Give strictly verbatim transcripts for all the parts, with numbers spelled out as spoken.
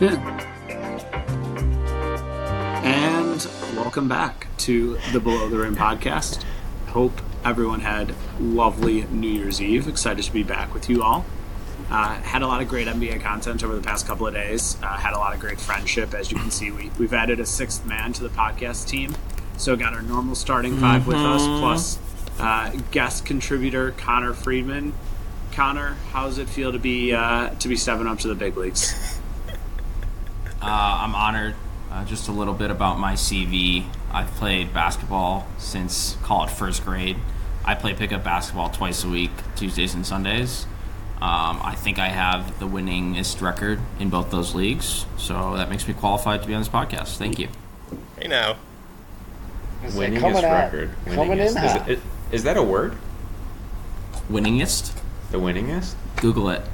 And welcome back to the Below the Rim podcast. Hope everyone had lovely New Year's Eve. Excited to be back with you all. Uh, had a lot of great N B A content over the past couple of days. Uh, had a lot of great friendship. As you can see, we, we've added a sixth man to the podcast team. So got our normal starting five mm-hmm. with us, plus uh, guest contributor Connor Friedman. Connor, how does it feel to be uh, to be stepping up to the big leagues? Uh, I'm honored. Uh, just a little bit about my C V. I've played basketball since, call it first grade. I play pickup basketball twice a week, Tuesdays and Sundays. Um, I think I have the winningest record in both those leagues, so that makes me qualified to be on this podcast. Thank you. Hey now. Winningest record. Winningest. Coming in hot. Is, is that a word? Winningest? The winningest? Google it.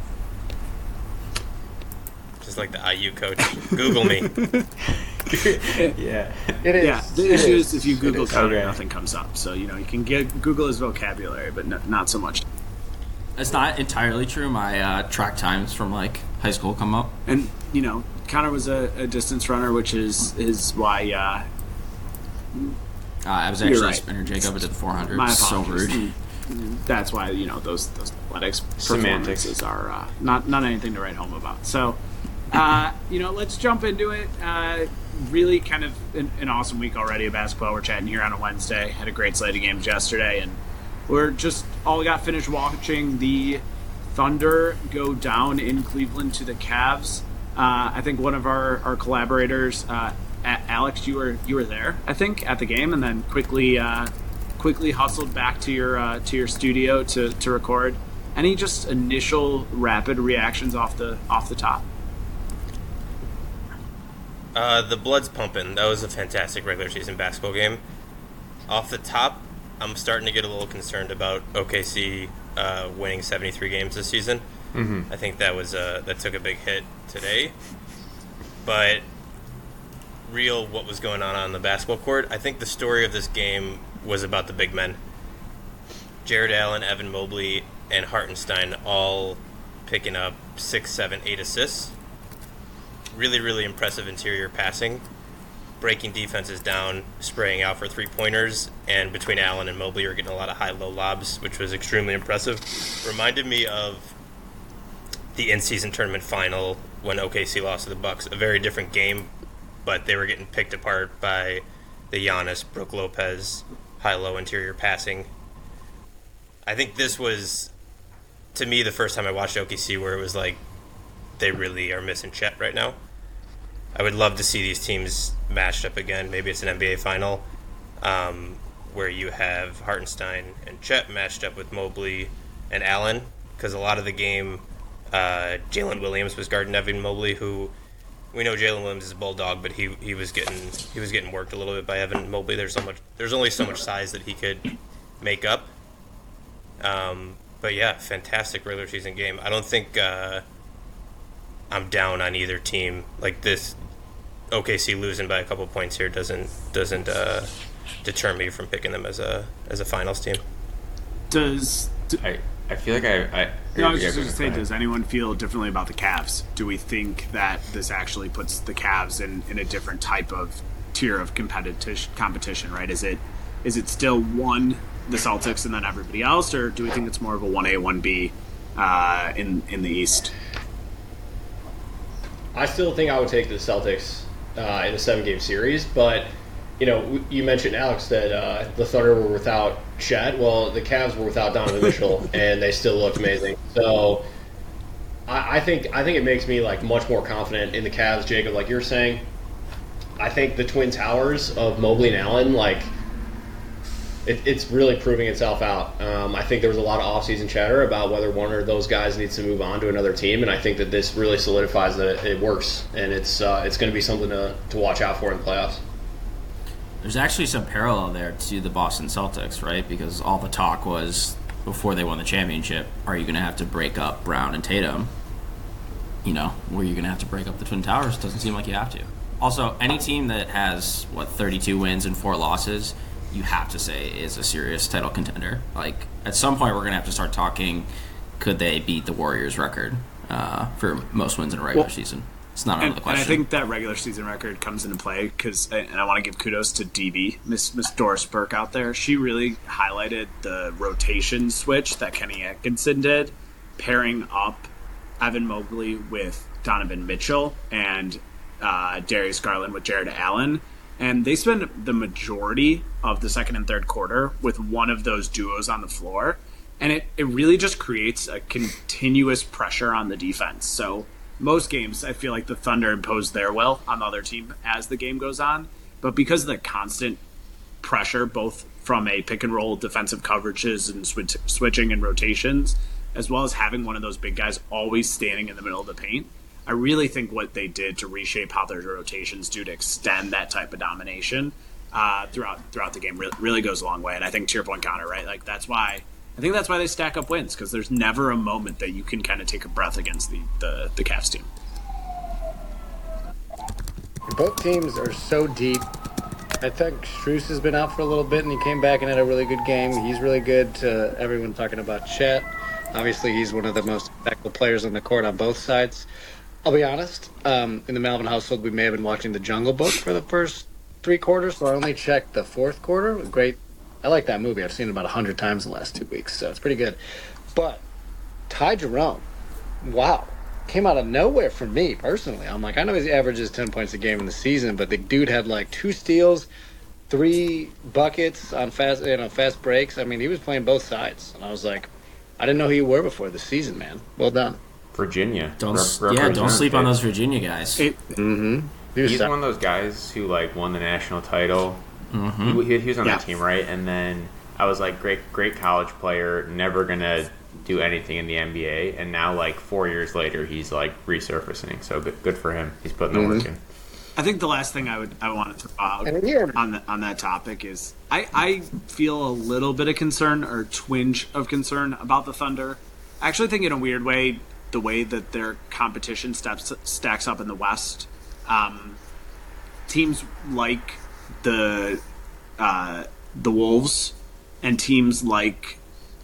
Just like the I U coach. Google me. Yeah. It is. Yeah, the it issue is. is if you Google Connor, Okay. nothing comes up. So, you know, you can get Google his vocabulary, but no, not so much. It's not entirely true. My uh, track times from like high school come up. And, you know, Connor was a, a distance runner, which is, is why... Uh, Uh, I was You're actually right. a sprinter, Jacob. I did four hundred. my So apologies. rude. Mm, That's why, you know, those, those athletics Semantics. performances are uh, not, not anything to write home about. So, uh, you know, let's jump into it. Uh, really kind of an, an awesome week already of basketball. We're chatting here on a Wednesday. Had a great slate of games yesterday, and we're just all got finished watching the Thunder go down in Cleveland to the Cavs. Uh, I think one of our, our collaborators, uh, A- Alex, you were you were there, I think, at the game, and then quickly uh, quickly hustled back to your uh, to your studio to, to record. Any just initial rapid reactions off the off the top? Uh, the blood's pumping. That was a fantastic regular season basketball game. Off the top, I'm starting to get a little concerned about O K C uh, winning seventy-three games this season. Mm-hmm. I think that was uh, that took a big hit today. But real what was going on on the basketball court, I think the story of this game was about the big men. Jared Allen, Evan Mobley, and Hartenstein all picking up six, seven, eight assists. Really, really impressive interior passing, breaking defenses down, spraying out for three-pointers, and between Allen and Mobley are getting a lot of high-low lobs, which was extremely impressive. Reminded me of the in-season tournament final when O K C lost to the Bucks. A very different game, but they were getting picked apart by the Giannis, Brook Lopez, high-low interior passing. I think this was, to me, the first time I watched O K C where it was like, they really are missing Chet right now. I would love to see these teams matched up again. Maybe it's an N B A final um, where you have Hartenstein and Chet matched up with Mobley and Allen, because a lot of the game, uh, Jalen Williams was guarding Evan Mobley, who we know Jalen Williams is a bulldog, but he he was getting he was getting worked a little bit by Evan Mobley. There's so much there's only so much size that he could make up. Um, but yeah, fantastic regular season game. I don't think uh, I'm down on either team. Like this, O K C losing by a couple points here doesn't doesn't uh, deter me from picking them as a as a finals team. Does do, I, I feel like I... I, no, I was just yeah, going to say, does anyone feel differently about the Cavs? Do we think that this actually puts the Cavs in, in a different type of tier of competition? Competition, right? Is it is it still one the Celtics and then everybody else, or do we think it's more of a one A one B uh, in in the East? I still think I would take the Celtics uh, in a seven-game series, but you know, you mentioned, Alex, that uh, the Thunder were without Chet. Well, the Cavs were without Donovan Mitchell, and they still looked amazing. So, I, I think I think it makes me like much more confident in the Cavs, Jacob. Like you're saying, I think the Twin Towers of Mobley and Allen, like it, it's really proving itself out. Um, I think there was a lot of offseason chatter about whether one of those guys needs to move on to another team, and I think that this really solidifies that it works, and it's uh, it's going to be something to to watch out for in the playoffs. There's actually some parallel there to the Boston Celtics, right? Because all the talk was, before they won the championship, are you going to have to break up Brown and Tatum? You know, were you going to have to break up the Twin Towers? Doesn't seem like you have to. Also, any team that has, what, thirty-two wins and four losses, you have to say is a serious title contender. Like, at some point we're going to have to start talking, could they beat the Warriors record uh, for most wins in a regular well, season? It's not and, out of the question. And I think that regular season record comes into play because, and I want to give kudos to D B, Miss Miss Doris Burke out there. She really highlighted the rotation switch that Kenny Atkinson did, pairing up Evan Mobley with Donovan Mitchell and uh, Darius Garland with Jared Allen. And they spend the majority of the second and third quarter with one of those duos on the floor. And it, it really just creates a continuous pressure on the defense. So most games, I feel like the Thunder impose their will on the other team as the game goes on. But because of the constant pressure, both from a pick-and-roll defensive coverages and switch, switching and rotations, as well as having one of those big guys always standing in the middle of the paint, I really think what they did to reshape how their rotations do to extend that type of domination uh, throughout throughout the game really, really goes a long way. And I think to your point, Connor, right? Like that's why I think that's why they stack up wins, because there's never a moment that you can kind of take a breath against the the, the Cavs team. Both teams are so deep. I think Strus has been out for a little bit, and he came back and had a really good game. He's really good. To everyone talking about Chet. Obviously, he's one of the most impactful players on the court on both sides. I'll be honest, um, in the Melvin household, we may have been watching The Jungle Book for the first three quarters, so I only checked the fourth quarter. Great. I like that movie. I've seen it about a hundred times in the last two weeks, so it's pretty good. But Ty Jerome, wow, came out of nowhere for me personally. I'm like, I know he averages ten points a game in the season, but the dude had like two steals, three buckets on fast, you know, fast breaks. I mean, he was playing both sides, and I was like, I didn't know who you were before the season, man. Well done. Virginia. Don't Rep- yeah, don't sleep on States. those Virginia guys. It, Mm-hmm. He He's one of those guys who like won the national title. Mm-hmm. He, he was on Yeah. that team, right? And then I was like, great, great college player, never gonna do anything in the N B A. And now, like four years later, he's like resurfacing. So good, good for him. He's putting the Mm-hmm. work in. I think the last thing I would I want to throw out And here- on the, on that topic is I, I feel a little bit of concern or twinge of concern about the Thunder. I actually think in a weird way the way that their competition steps stacks up in the West. Um, teams like the uh, the Wolves and teams like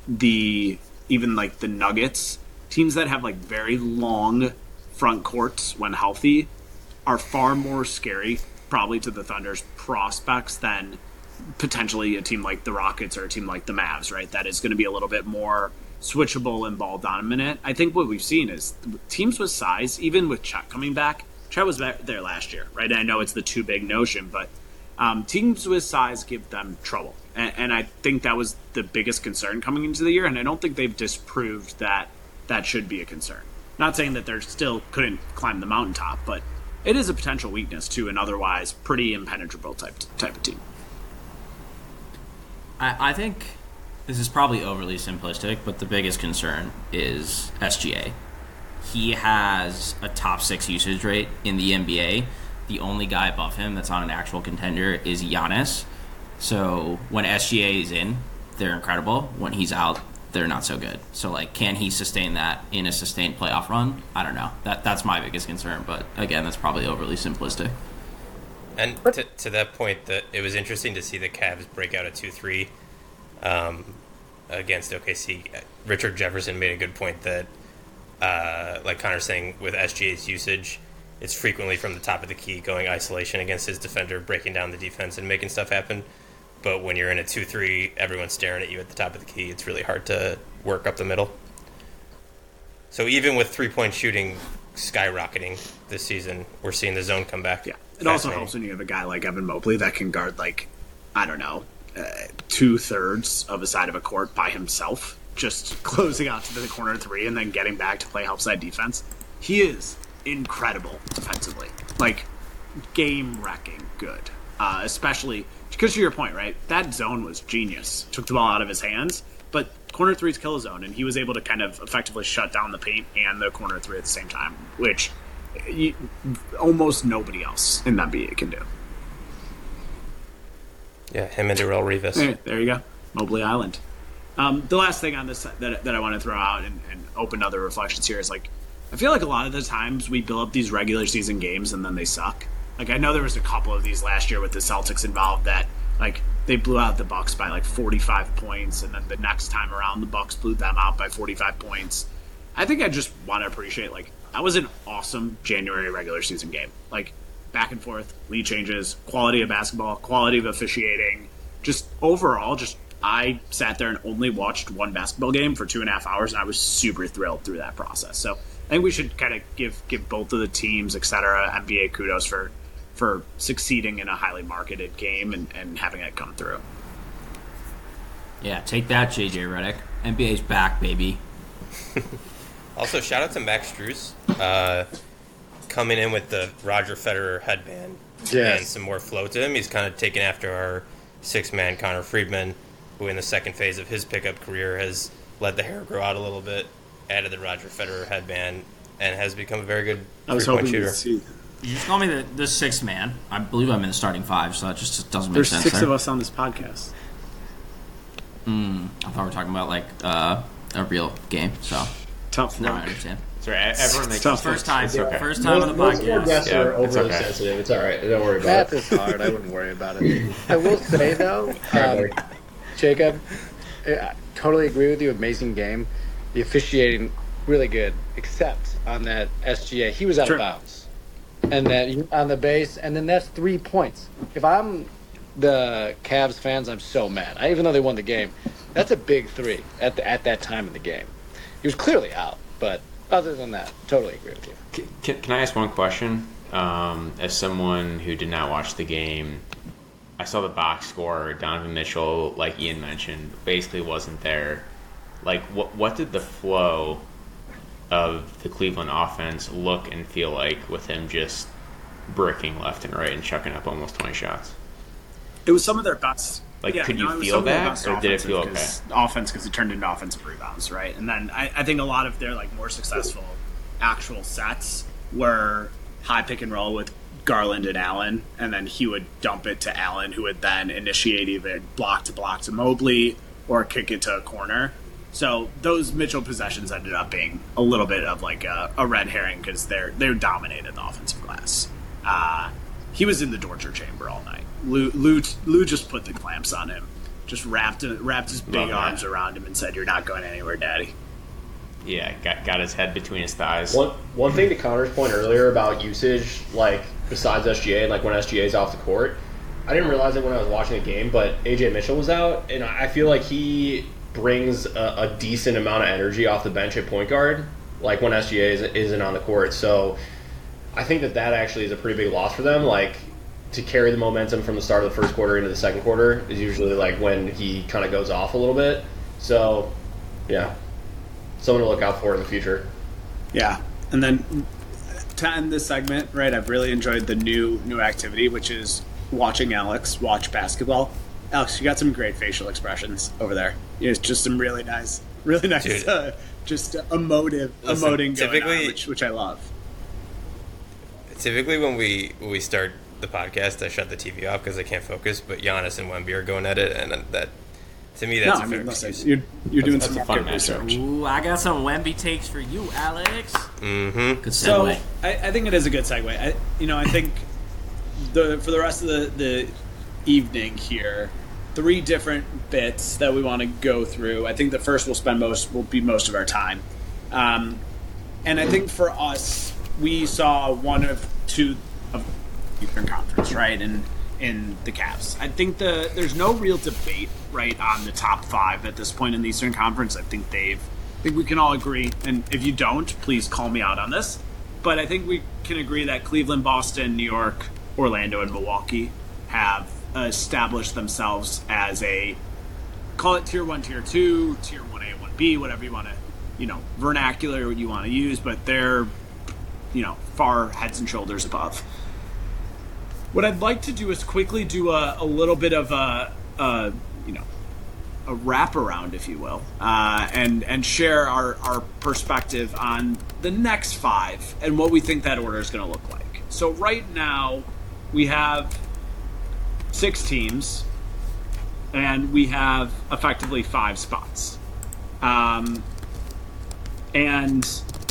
the even like the Nuggets, teams that have like very long front courts when healthy, are far more scary probably to the Thunder's prospects than potentially a team like the Rockets or a team like the Mavs, right? That is going to be a little bit more switchable and ball dominant. I think what we've seen is teams with size, even with Chet coming back, Chet was back there last year, right? And I know it's the too big notion, but um, teams with size give them trouble. And, and I think that was the biggest concern coming into the year, and I don't think they've disproved that that should be a concern. Not saying that they still couldn't climb the mountaintop, but it is a potential weakness to an otherwise pretty impenetrable type type of team. I, I think this is probably overly simplistic, but the biggest concern is S G A. He has a top six usage rate in the N B A. The only guy above him that's on an actual contender is Giannis. So when S G A is in, they're incredible. When he's out, they're not so good. So like, can he sustain that in a sustained playoff run? I don't know. That that's my biggest concern. But again, that's probably overly simplistic. And to, to that point, that it was interesting to see the Cavs break out a two three um, against O K C. Richard Jefferson made a good point that, uh, like Connor's saying, with S G A's usage, it's frequently from the top of the key, going isolation against his defender, breaking down the defense and making stuff happen. But when you're in a two three, everyone's staring at you at the top of the key. It's really hard to work up the middle. So even with three-point shooting skyrocketing this season, we're seeing the zone come back. Yeah. It also helps when you have a guy like Evan Mobley that can guard, like, I don't know, uh, two-thirds of a side of a court by himself, just closing out to the corner three and then getting back to play help-side defense. He is incredible defensively. Like, game-wrecking good. Uh, especially, because to your point, right, that zone was genius. Took the ball out of his hands, but corner three's kill zone, and he was able to kind of effectively shut down the paint and the corner three at the same time, which you, almost nobody else in the N B A can do. Yeah, him and Darrell Revis. There, there you go, Mobley Island. Um, the last thing on this that, that I want to throw out and, and open other reflections here is, like, I feel like a lot of the times we build up these regular season games and then they suck. Like, I know there was a couple of these last year with the Celtics involved that, like, they blew out the Bucks by like forty-five points, and then the next time around the Bucks blew them out by forty-five points. I think I just want to appreciate, like, that was an awesome January regular season game. Like, back and forth, lead changes, quality of basketball, quality of officiating. Just overall, just I sat there and only watched one basketball game for two and a half hours, and I was super thrilled through that process. So I think we should kind of give give both of the teams, et cetera, N B A kudos for for succeeding in a highly marketed game and, and having it come through. Yeah, take that, J J Redick. N B A's back, baby. Also, shout out to Max Strus, uh, coming in with the Roger Federer headband yes. and some more flow to him. He's kind of taken after our six-man Connor Friedman, who in the second phase of his pickup career has let the hair grow out a little bit, added the Roger Federer headband, and has become a very good three-point shooter. See. You just call me the, the sixth man. I believe I'm in the starting five, so that just doesn't make There's sense. There's six there. of us on this podcast. Mm, I thought we were talking about like uh, a real game, so tough. Now I understand. Sorry, everyone makes tough. First time, okay. first time most, on the most of our podcast. guests Yeah, are it's overly okay. sensitive. It's all right. Don't worry about Math it. is hard. I wouldn't worry about it. I will say, though, um, Jacob, I totally agree with you. Amazing game. The officiating, really good, except on that S G A. He was out Sure. of bounds. And then on the base, and then that's three points. If I'm the Cavs fans, I'm so mad. I, even though they won the game, that's a big three at the, at that time in the game. He was clearly out, but other than that, totally agree with you. Can, can I ask one question? Um, as someone who did not watch the game, I saw the box score. Donovan Mitchell, like Ian mentioned, basically wasn't there. Like, what what did the flow of the Cleveland offense look and feel like with him just bricking left and right and chucking up almost twenty shots? It was some of their best. Like, yeah, could you no, it was feel some of their that, best or did it feel okay? offensive 'cause- Offense, because it turned into offensive rebounds, right? And then I, I think a lot of their like more successful actual sets were high pick and roll with Garland and Allen, and then he would dump it to Allen, who would then initiate either block to block to Mobley or kick it to a corner. So those Mitchell possessions ended up being a little bit of like a, a red herring because they're they're dominated the offensive glass. Uh, he was in the torture chamber all night. Lou, Lou, Lou just put the clamps on him, just wrapped wrapped his big Love that. arms around him and said, "You're not going anywhere, Daddy." Yeah, got got his head between his thighs. One one thing to Connor's point earlier about usage, like besides S G A, like when S G A is off the court, I didn't realize it when I was watching the game, but A J Mitchell was out, and I feel like he brings a, a decent amount of energy off the bench at point guard, like when S G A is, isn't on the court. So I think that that actually is a pretty big loss for them. Like to carry the momentum from the start of the first quarter into the second quarter is usually like when he kind of goes off a little bit. So yeah, someone to look out for in the future. Yeah, and then to end this segment, right? I've really enjoyed the new new activity, which is watching Alex watch basketball. Alex, you got some great facial expressions over there. It's just some really nice, really nice, uh, just emotive, Listen, emoting going typically- on, which, which I love. Typically, when we when we start the podcast, I shut the T V off because I can't focus. But Giannis and Wemby are going at it, and that to me, that's no, a I fair mean, listen, excuse. you're you're doing That's some a fun good matchup. research. Ooh, I got some Wemby takes for you, Alex. Mm-hmm. Good So segue. I, I think it is a good segue. I, you know, I think the for the rest of the, the evening here, three different bits that we want to go through. I think the first will spend most will be most of our time, um, and I think for us, we saw one of two of the Eastern Conference, right, and in the Cavs. I think the there's no real debate right on the top five at this point in the Eastern Conference. I think they've I think we can all agree, and if you don't, please call me out on this. But I think we can agree that Cleveland, Boston, New York, Orlando, and Milwaukee have established themselves as a, call it tier one, tier two, tier one A, one B, whatever you want to, you know, vernacular you want to use, but they're, you know, far heads and shoulders above. What I'd like to do is quickly do a, a little bit of a, a, you know, a wraparound, if you will, uh, and and share our, our perspective on the next five and what we think that order is going to look like. So right now we have six teams, and we have effectively five spots, um, and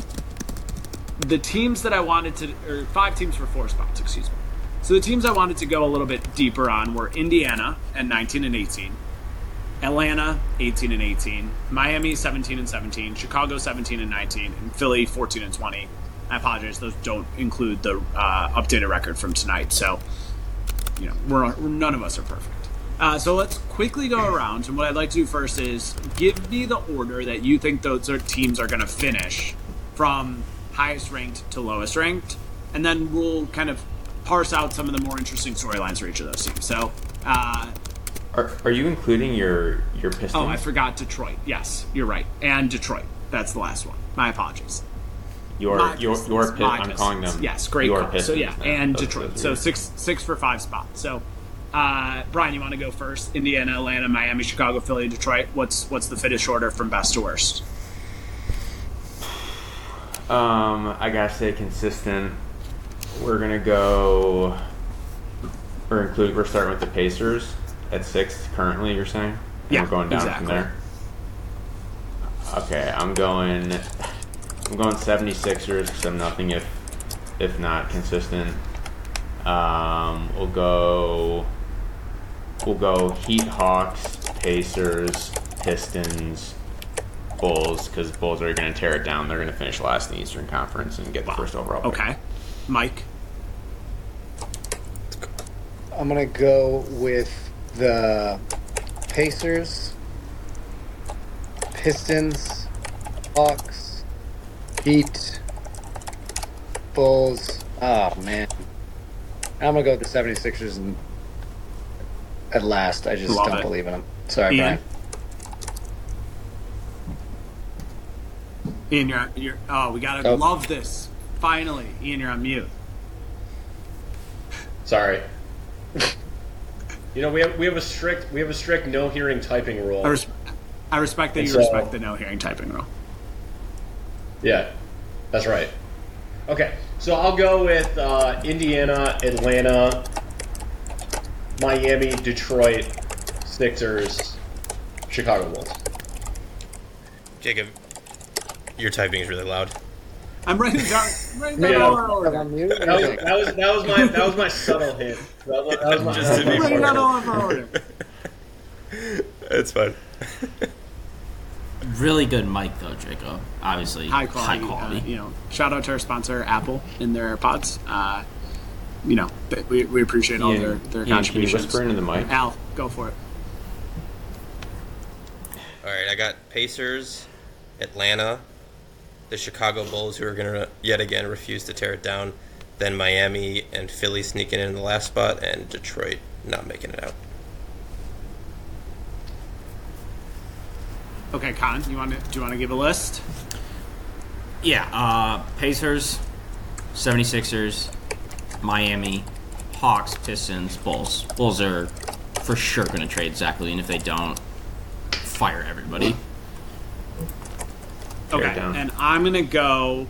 the teams that I wanted to, or five teams for four spots, excuse me. So the teams I wanted to go a little bit deeper on were Indiana at nineteen and eighteen, Atlanta eighteen and eighteen, Miami seventeen and seventeen, Chicago seventeen and nineteen, and Philly fourteen and twenty. I apologize, those don't include the uh, updated record from tonight. So, you know, we're, none of us are perfect. Uh, so let's quickly go around, and what I'd like to do first is give me the order that you think those are teams are going to finish from highest ranked to lowest ranked, and then we'll kind of parse out some of the more interesting storylines for each of those teams. So, uh, are are you including your your Pistons? Oh, I forgot Detroit. Yes, you're right, and Detroit. That's the last one. My apologies. Your My your Pistons, your my I'm Pistons. calling them. Yes, great your call. Pistons. So yeah, No, and those- Detroit. those So are- six six for five spots. So, uh, Brian, you want to go first? Indiana, Atlanta, Miami, Chicago, Philly, Detroit. What's what's the fittest order from best to worst? Um, I gotta stay consistent. We're gonna go. We're include. We're starting with the Pacers at six currently. You're saying? And Yeah, we're going down exactly. from there. Okay, I'm going. I'm going seventy-sixers because I'm nothing if if not consistent. Um, we'll go. We'll go Heat, Hawks, Pacers, Pistons, Bulls, because Bulls are going to tear it down. They're going to finish last in the Eastern Conference and get the first overall pick. Okay, Mike. I'm gonna go with the Pacers, Pistons, Hawks, Heat, Bulls. Oh man, I'm gonna go with the seventy-sixers and at last. I just Love don't it. believe in them. Sorry, Ian? Brian. Ian, you're, you're oh, we gotta Oh. love this. Finally, Ian, you're on mute. Sorry. You know, we have we have a strict we have a strict no hearing typing rule. I, res- I respect that And you so- respect the no hearing typing rule. Yeah, that's right. Okay, so I'll go with uh, Indiana, Atlanta, Miami, Detroit, Sixers, Chicago Bulls. Jacob, your typing is really loud. I'm writing down. I'm writing down Yeah. all our order. I'm muted. That was, that was that was my that was my subtle hint. That was, that was my, Just to be I'm writing down fair. all of our order. It's fine. Really good mic though, Jacob. Obviously, High quality. High quality. Uh, you know, shout out to our sponsor Apple and their AirPods. Uh, you know, th- we, we appreciate all Ian, their their Ian, can you contributions. whisper into the mic? Al, go for it. All right, I got Pacers, Atlanta, the Chicago Bulls, who are going to yet again refuse to tear it down, then Miami and Philly sneaking in the last spot, and Detroit not making it out. Okay, Con, you want to do you want to give a list? Yeah, uh, Pacers, seventy-sixers, Miami, Hawks, Pistons, Bulls. Bulls are for sure going to trade Zach LaVine. If they don't, fire everybody. Tear it Okay, down. and I'm gonna go.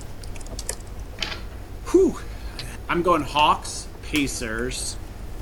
Whew. I'm going Hawks, Pacers,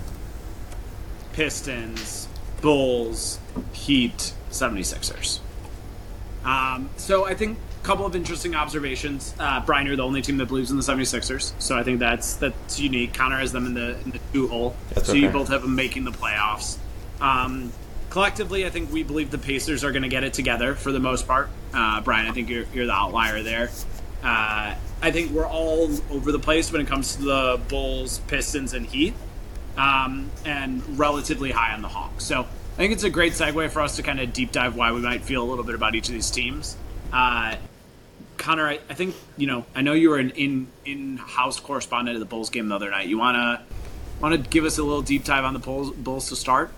Pistons, Bulls, Heat, seventy-sixers. Um, so I think a couple of interesting observations. Uh, Brian, you're the only team that believes in the seventy-sixers, so I think that's that's unique. Connor has them in the in the two hole, That's so you okay. both have them making the playoffs. Um, collectively, I think we believe the Pacers are going to get it together for the most part. Uh, Brian, I think you're you're the outlier there. Uh, I think we're all over the place when it comes to the Bulls, Pistons, and Heat, um, and relatively high on the Hawks. So I think it's a great segue for us to kind of deep dive why we might feel a little bit about each of these teams. Uh, Connor, I, I think, you know, I know you were an in, in-house correspondent of the Bulls game the other night. You want to want to give us a little deep dive on the Bulls, Bulls to start?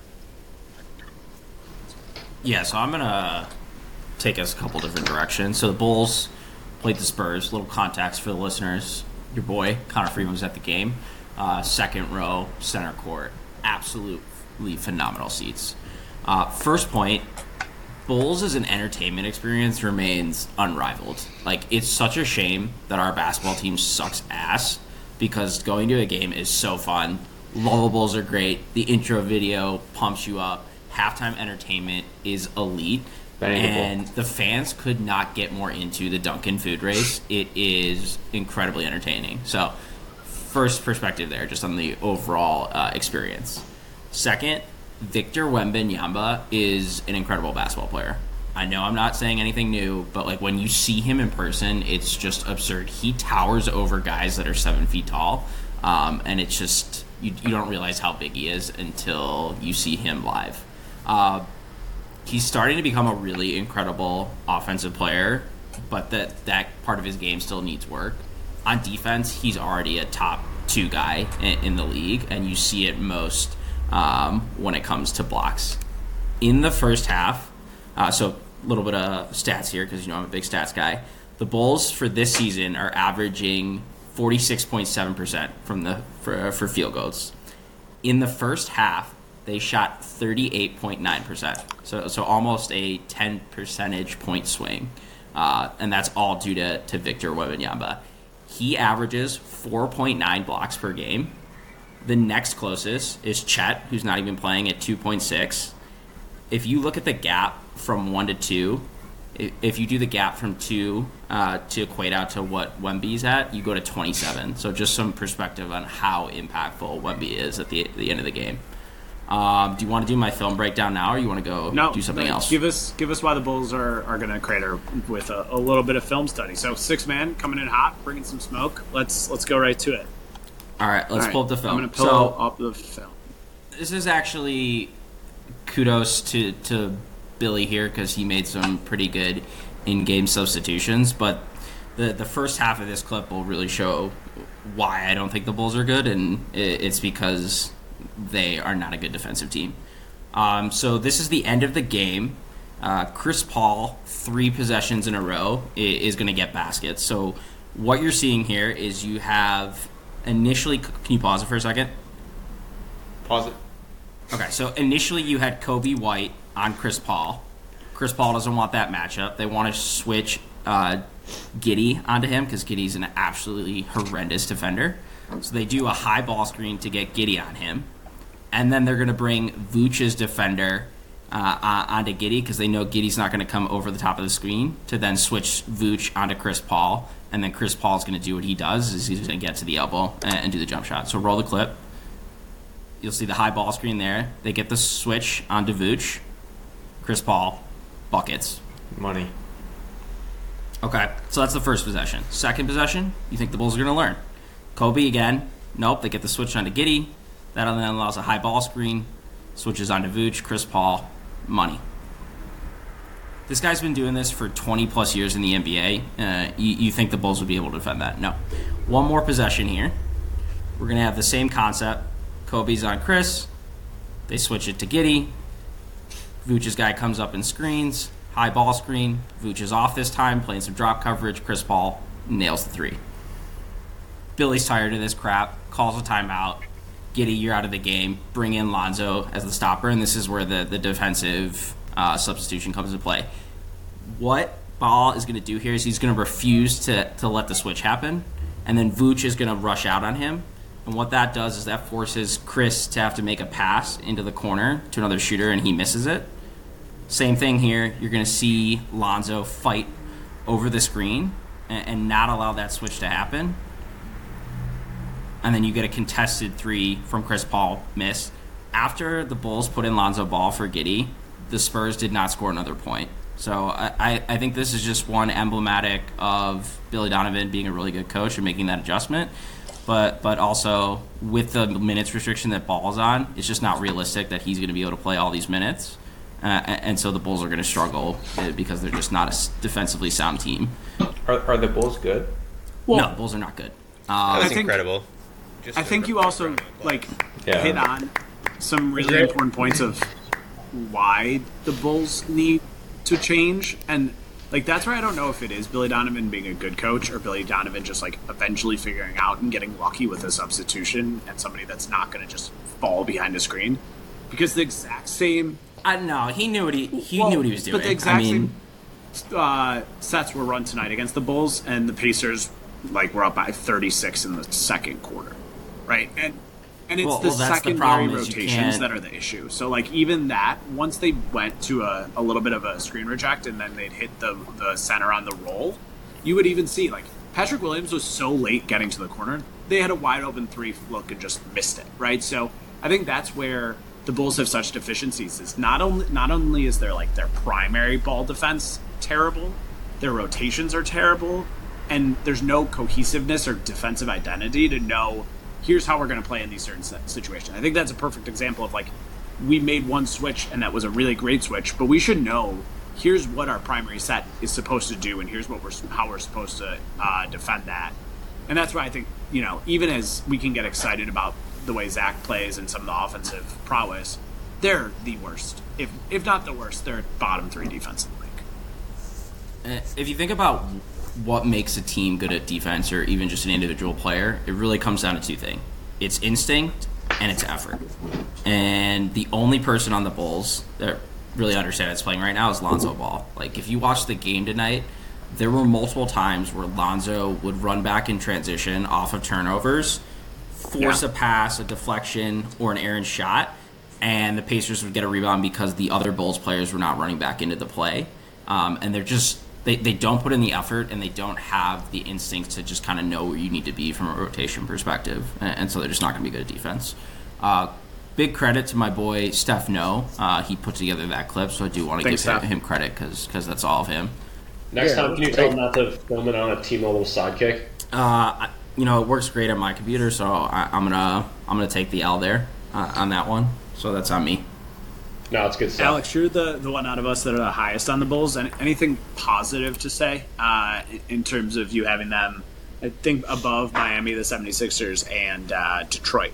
Yeah, so I'm going to take us a couple different directions. So the Bulls played the Spurs. Little context for the listeners. Your boy, Connor Freeman, was at the game. Uh, second row, center court. Absolutely phenomenal seats. Uh, first point, Bulls as an entertainment experience remains unrivaled. Like, it's such a shame that our basketball team sucks ass because going to a game is so fun. Lullables are great. The intro video pumps you up. Halftime entertainment is elite. Bangable. And the fans could not get more into the Dunkin' food race. It is incredibly entertaining. So, first perspective there, just on the overall uh, experience. Second, Victor Wembanyama is an incredible basketball player. I know I'm not saying anything new, but like when you see him in person, it's just absurd. He towers over guys that are seven feet tall, um, and it's just you, you don't realize how big he is until you see him live. Uh, he's starting to become a really incredible offensive player, but that that part of his game still needs work. On defense, he's already a top two guy in, in the league, and you see it most um, when it comes to blocks. In the first half, uh, so a little bit of stats here because you know I'm a big stats guy. The Bulls for this season are averaging forty-six point seven percent from the for, for field goals. In the first half, they shot thirty-eight point nine percent, so so almost a ten percentage point swing, uh, and that's all due to, to Victor Wembanyama. He averages four point nine blocks per game. The next closest is Chet, who's not even playing at two point six. If you look at the gap from one to two, if you do the gap from two uh, to equate out to what Wemby's at, you go to twenty-seven. So just some perspective on how impactful Wemby is at the, at the end of the game. Um, do you want to do my film breakdown now, or you want to go no, do something no, else? Give us give us why the Bulls are, are going to crater with a, a little bit of film study. So six man coming in hot, bringing some smoke. Let's let's go right to it. All right, let's All right, pull up the film. I'm going to pull so, up the film. This is actually kudos to, to Billy here because he made some pretty good in-game substitutions, but the the first half of this clip will really show why I don't think the Bulls are good, and it, it's because they are not a good defensive team. Um, so this is the end of the game. Uh, Chris Paul, three possessions in a row, is, is going to get baskets. So what you're seeing here is you have initially... Can you pause it for a second? Pause it. Okay, so initially you had Kobe White on Chris Paul. Chris Paul doesn't want that matchup. They want to switch uh, Giddey onto him because Giddey's an absolutely horrendous defender. So they do a high ball screen to get Giddey on him. And then they're going to bring Vooch's defender uh, onto Giddey because they know Giddey's not going to come over the top of the screen to then switch Vooch onto Chris Paul. And then Chris Paul's going to do what he does, is he's going to get to the elbow and, and do the jump shot. So roll the clip. You'll see the high ball screen there. They get the switch onto Vooch. Chris Paul, buckets. Money. Okay, so that's the first possession. Second possession, you think the Bulls are going to learn. Kobe again. Nope, they get the switch onto Giddey. That then allows a high ball screen. Switches onto Vooch, Chris Paul, money. This guy's been doing this for twenty plus years in the N B A. Uh, you, you think the Bulls would be able to defend that? No. One more possession here. We're going to have the same concept. Kobe's on Chris. They switch it to Giddey. Vooch's guy comes up and screens. High ball screen. Vooch is off this time, playing some drop coverage. Chris Paul nails the three. Billy's tired of this crap. Calls a timeout. Giddey, you're out of the game. Bring in Lonzo as the stopper, and this is where the, the defensive uh, substitution comes into play. What Ball is going to do here is he's going to refuse to, to let the switch happen, and then Vooch is going to rush out on him. And what that does is that forces Chris to have to make a pass into the corner to another shooter, and he misses it. Same thing here. You're going to see Lonzo fight over the screen and, and not allow that switch to happen. And then you get a contested three from Chris Paul, miss. After the Bulls put in Lonzo Ball for Giddey, the Spurs did not score another point. So I, I think this is just one emblematic of Billy Donovan being a really good coach and making that adjustment. But but also with the minutes restriction that Ball's on, it's just not realistic that he's going to be able to play all these minutes. Uh, and so the Bulls are going to struggle because they're just not a defensively sound team. Are, are the Bulls good? Well, no, the Bulls are not good. That Um, was I think- incredible. Just I to think you rip- also rip my like Yeah. hit on some really Great. important points of why the Bulls need to change, and like that's where I don't know if it is Billy Donovan being a good coach or Billy Donovan just like eventually figuring out and getting lucky with a substitution and somebody that's not going to just fall behind a screen, because the exact same I don't know. He knew what he he well, knew what he was doing. But the exact I mean, same uh, sets were run tonight against the Bulls, and the Pacers like were up by thirty-six in the second quarter, right? And and it's Well- the well, that's the secondary problem is you rotations can't- that are the issue. So like even that, once they went to a, a little bit of a screen reject, and then they'd hit the the center on the roll, you would even see like Patrick Williams was so late getting to the corner, they had a wide open three look and just missed it, right? So I think that's where the Bulls have such deficiencies is not only not only is there like their primary ball defense terrible, their rotations are terrible, and there's no cohesiveness or defensive identity to know here's how we're going to play in these certain situations. I think that's a perfect example of like we made one switch and that was a really great switch, but we should know here's what our primary set is supposed to do and here's what we're how we're supposed to uh, defend that. And that's why I think, you know, even as we can get excited about the way Zach plays and some of the offensive prowess, they're the worst. If if not the worst, they're bottom three defense in the league. If you think about what makes a team good at defense or even just an individual player, it really comes down to two things. It's instinct and it's effort. And the only person on the Bulls that really understands playing right now is Lonzo Ball. Like, if you watch the game tonight, there were multiple times where Lonzo would run back in transition off of turnovers, force yeah. a pass, a deflection, or an errant shot, and the Pacers would get a rebound because the other Bulls players were not running back into the play. Um, and they're just they, they don't put in the effort and they don't have the instinct to just kind of know where you need to be from a rotation perspective. And, and so they're just not going to be good at defense. Uh, big credit to my boy Steph No. Uh, he put together that clip, so I do want to give him, him credit because that's all of him. Next yeah, time, can you tell him not to film it on a T-Mobile Sidekick? Uh, you know, it works great on my computer, so I, I'm gonna I'm gonna take the L there uh, on that one. So that's on me. No, it's good stuff. Alex, you're the, the one out of us that are the highest on the Bulls. Any, anything positive to say uh, in terms of you having them, I think, above Miami, the seventy-sixers, and uh, Detroit?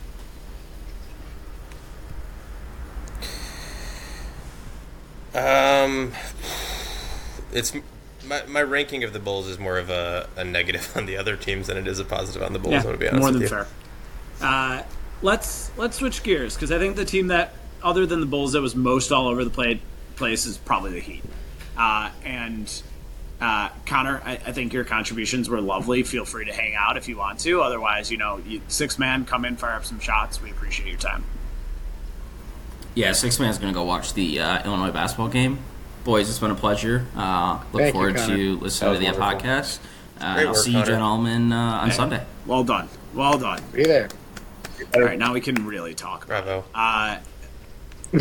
Um, it's my my ranking of the Bulls is more of a, a negative on the other teams than it is a positive on the Bulls. Yeah, I'm gonna be honest more than with you. fair. Uh, let's let's switch gears because I think the team that, other than the Bulls, that was most all over the play, place is probably the Heat. Uh, and uh, Connor, I, I think your contributions were lovely. Feel free to hang out if you want to. Otherwise, you know, you, six man, come in, fire up some shots. We appreciate your time. Yeah, six man's gonna go watch the uh, Illinois basketball game. Boys, it's been a pleasure. Uh, look Thank forward you, to listening to the wonderful. podcast. Uh, Great I'll work, see you Connor. gentlemen uh, on Hey, Sunday. Well done. Well done. Be there. All right, now we can really talk. Bravo. Uh, Who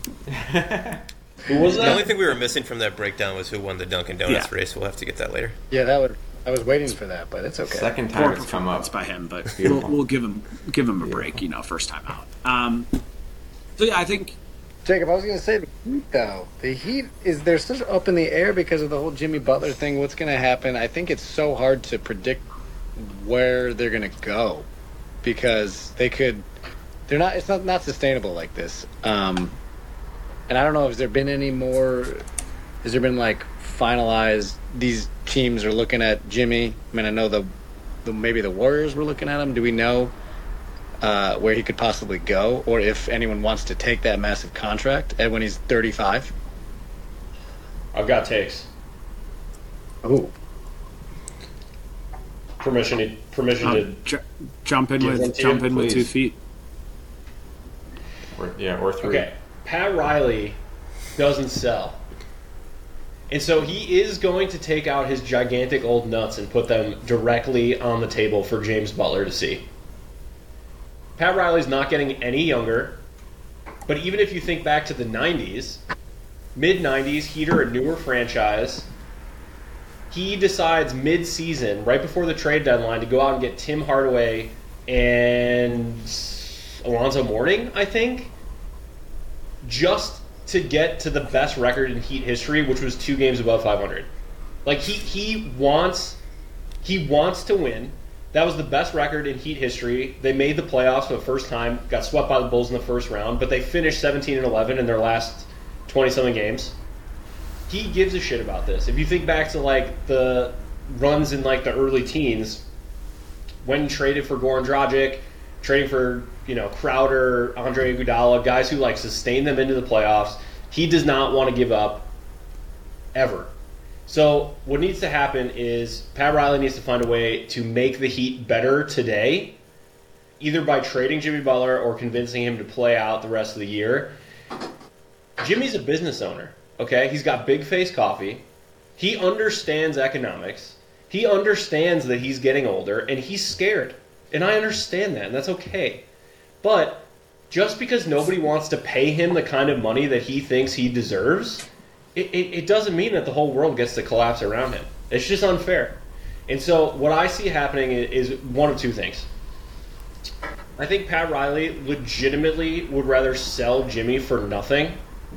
was The that? only thing we were missing from that breakdown was who won the Dunkin' Donuts Yeah. race. We'll have to get that later. Yeah, that would. I was waiting for that, but it's okay. Second poor time it's come performance up. by him, but we'll, Beautiful. we'll give him give him a break. You know, first time out. Um, so yeah, I think. Jacob, I was going to say the Heat, though. The Heat is they're such up in the air because of the whole Jimmy Butler thing. What's going to happen? I think it's so hard to predict where they're going to go because they could. They're not. It's not not sustainable like this. Um, and I don't know. Has there been any more? Has there been like finalized? These teams are looking at Jimmy. I mean, I know the, the maybe the Warriors were looking at him. Do we know? Uh, where he could possibly go, or if anyone wants to take that massive contract and when he's thirty-five. I've got takes. Oh, Permission to, permission Uh, to ju- jump in Give with one to jump you, in with two please. feet. Or, yeah, or three. Okay, Pat Riley doesn't sell. And so he is going to take out his gigantic old nuts and put them directly on the table for James Butler to see. Pat Riley's not getting any younger, but even if you think back to the nineties, mid-nineties, Heat are a newer franchise. He decides mid-season, right before the trade deadline, to go out and get Tim Hardaway and Alonzo Mourning, I think, just to get to the best record in Heat history, which was two games above five hundred. Like he he wants he wants to win. That was the best record in Heat history. They made the playoffs for the first time, got swept by the Bulls in the first round, but they finished seventeen and eleven in their last twenty something games. He gives a shit about this. If you think back to like the runs in like the early teens, when he traded for Goran Dragic, trading for, you know, Crowder, Andre Iguodala, guys who like sustain them into the playoffs, he does not want to give up ever. So what needs to happen is Pat Riley needs to find a way to make the Heat better today, either by trading Jimmy Butler or convincing him to play out the rest of the year. Jimmy's a business owner, okay? He's got big face coffee. He understands economics. He understands that he's getting older, and he's scared. And I understand that, and that's okay. But just because nobody wants to pay him the kind of money that he thinks he deserves, it, it, it doesn't mean that the whole world gets to collapse around him. It's just unfair. And so what I see happening is one of two things. I think Pat Riley legitimately would rather sell Jimmy for nothing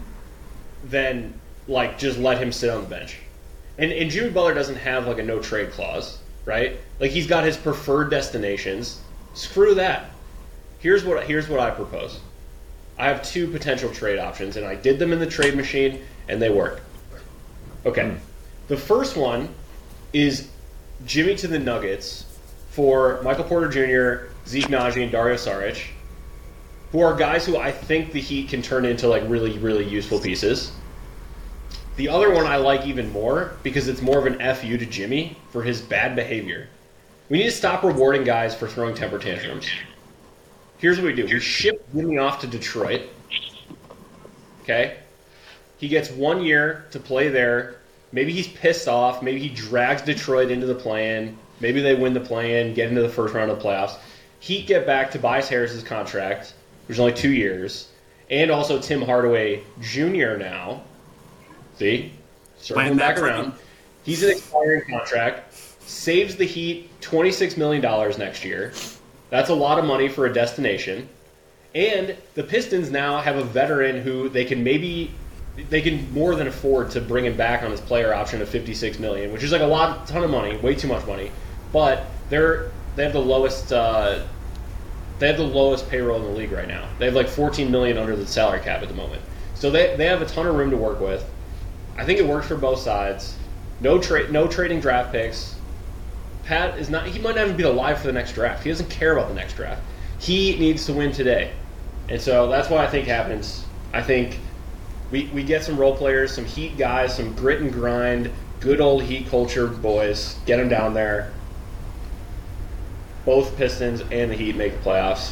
than like just let him sit on the bench. And and Jimmy Butler doesn't have like a no trade clause, right? Like he's got his preferred destinations. Screw that. Here's what here's what I propose. I have two potential trade options, and I did them in the trade machine, and they work. Okay. Mm. The first one is Jimmy to the Nuggets for Michael Porter Junior, Zeke Naji, and Dario Saric, who are guys who I think the Heat can turn into like really, really useful pieces. The other one I like even more because it's more of an F U to Jimmy for his bad behavior. We need to stop rewarding guys for throwing temper tantrums. Here's what we do. We ship Jimmy off to Detroit. Okay? He gets one year to play there. Maybe he's pissed off. Maybe he drags Detroit into the play-in. Maybe they win the play-in, get into the first round of the playoffs. Heat get back Tobias Harris's contract, which is only two years, and also Tim Hardaway Junior now. See? Circling back around. He's an expiring contract. Saves the Heat twenty-six million dollars next year. That's a lot of money for a destination. And the Pistons now have a veteran who they can maybe they can more than afford to bring him back on his player option of fifty-six million dollars, which is like a lot, ton of money, way too much money. But they're they have the lowest uh, they have the lowest payroll in the league right now. They have like fourteen million dollars under the salary cap at the moment. So they they have a ton of room to work with. I think it works for both sides. No trade, no trading draft picks. Pat is not. He might not even be alive for the next draft. He doesn't care about the next draft. He needs to win today, and so that's what I think happens. I think we we get some role players, some Heat guys, some grit and grind, good old Heat culture boys. Get them down there. Both Pistons and the Heat make the playoffs.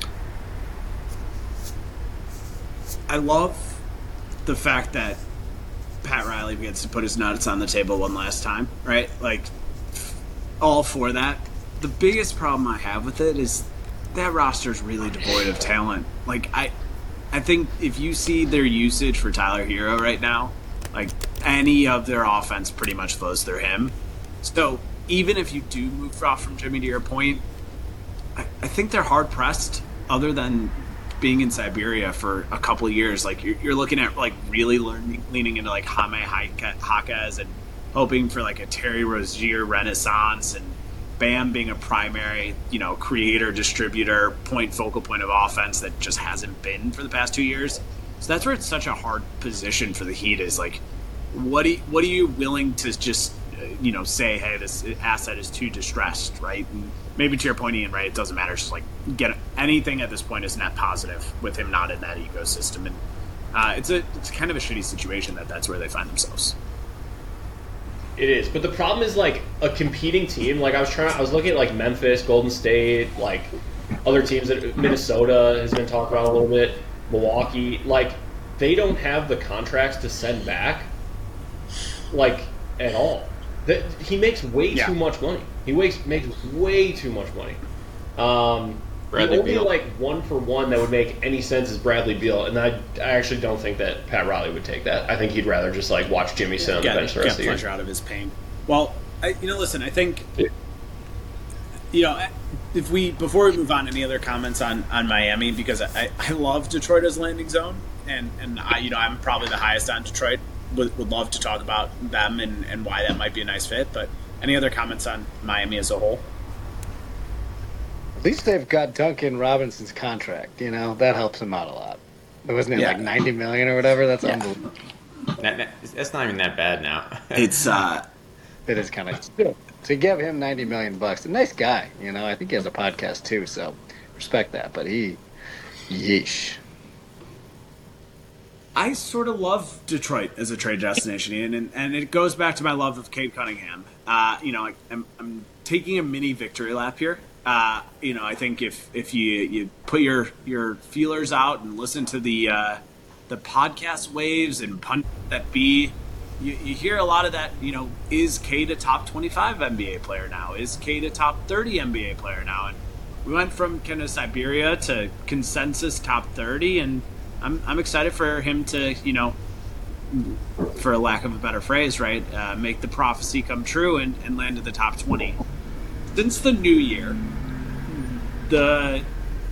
I love the fact that Pat Riley gets to put his nuts on the table one last time, right? Like, all for that. The biggest problem I have with it is that roster is really devoid of talent. Like, I I think if you see their usage for Tyler Hero right now, like, any of their offense pretty much flows through him. So, even if you do move off from Jimmy, to your point, I, I think they're hard-pressed, other than being in Siberia for a couple of years. Like, you're, you're looking at, like, really learning, leaning into, like, Jaime Jaquez and hoping for, like, a Terry Rozier renaissance, and Bam being a primary, you know, creator, distributor, point, focal point of offense that just hasn't been for the past two years. So that's where it's such a hard position for the Heat is, like, what, do you, what are you willing to just, you know, say, hey, this asset is too distressed, right? And maybe to your point, Ian, right, it doesn't matter. Just, like, get anything at this point is net positive with him not in that ecosystem. And uh, it's a it's kind of a shitty situation that that's where they find themselves. It is, but the problem is, like, a competing team. Like, I was trying, I was looking at, like, Memphis, Golden State, like, other teams that Minnesota has been talked about a little bit, Milwaukee. Like, they don't have the contracts to send back, like, at all. That he makes way yeah. too much money. He makes makes way too much money. Um, the only Beal. like one for one that would make any sense is Bradley Beal, and I, I actually don't think that Pat Riley would take that. I think he'd rather just like watch Jimmy sit on the bench the rest of the year. Get pleasure out of his pain. Well, I, you know, listen, I think you know if we before we move on, any other comments on, on Miami, because I, I love Detroit as landing zone, and and I you know I'm probably the highest on Detroit. Would, would love to talk about them and, and why that might be a nice fit. But any other comments on Miami as a whole? At least they've got Duncan Robinson's contract. You know, that helps them out a lot. It wasn't it yeah. like ninety million or whatever. That's yeah. unbelievable. That, that, that's not even that bad now. It's uh, it is kind of to give him ninety million bucks. A nice guy. You know, I think he has a podcast too, so respect that. But he, yeesh. I sort of love Detroit as a trade destination, Ian, and, and it goes back to my love of Cade Cunningham. Uh, you know, I'm, I'm taking a mini victory lap here. Uh, you know, I think if, if you, you put your, your feelers out and listen to the uh, the podcast waves and punt that be, you, you hear a lot of that. You know, is Cade a top twenty-five N B A player now? Is Cade a top thirty N B A player now? And we went from kind of Siberia to consensus top thirty, and I'm I'm excited for him to, you know, for a lack of a better phrase, right, uh, make the prophecy come true and, and land in the top twenty. Since the new year, the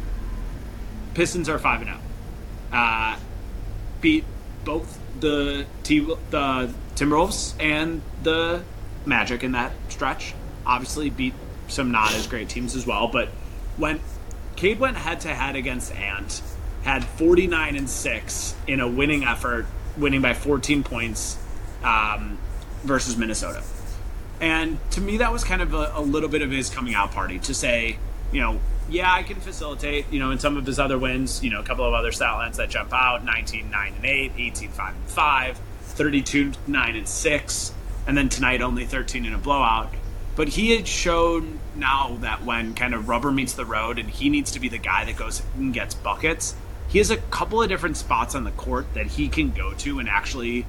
Pistons are five and zero. Uh, beat both the T- the Timberwolves and the Magic in that stretch. Obviously, beat some not as great teams as well. But when Cade went head to head against Ant, had forty-nine and six in a winning effort, winning by fourteen points um, versus Minnesota. And to me, that was kind of a, a little bit of his coming out party to say, you know, yeah, I can facilitate, you know, in some of his other wins, you know, a couple of other stat lines that jump out, nineteen nine and eight, eighteen five and five, thirty-two nine and six, and then tonight only thirteen in a blowout. But he had shown now that when kind of rubber meets the road and he needs to be the guy that goes and gets buckets, he has a couple of different spots on the court that he can go to and actually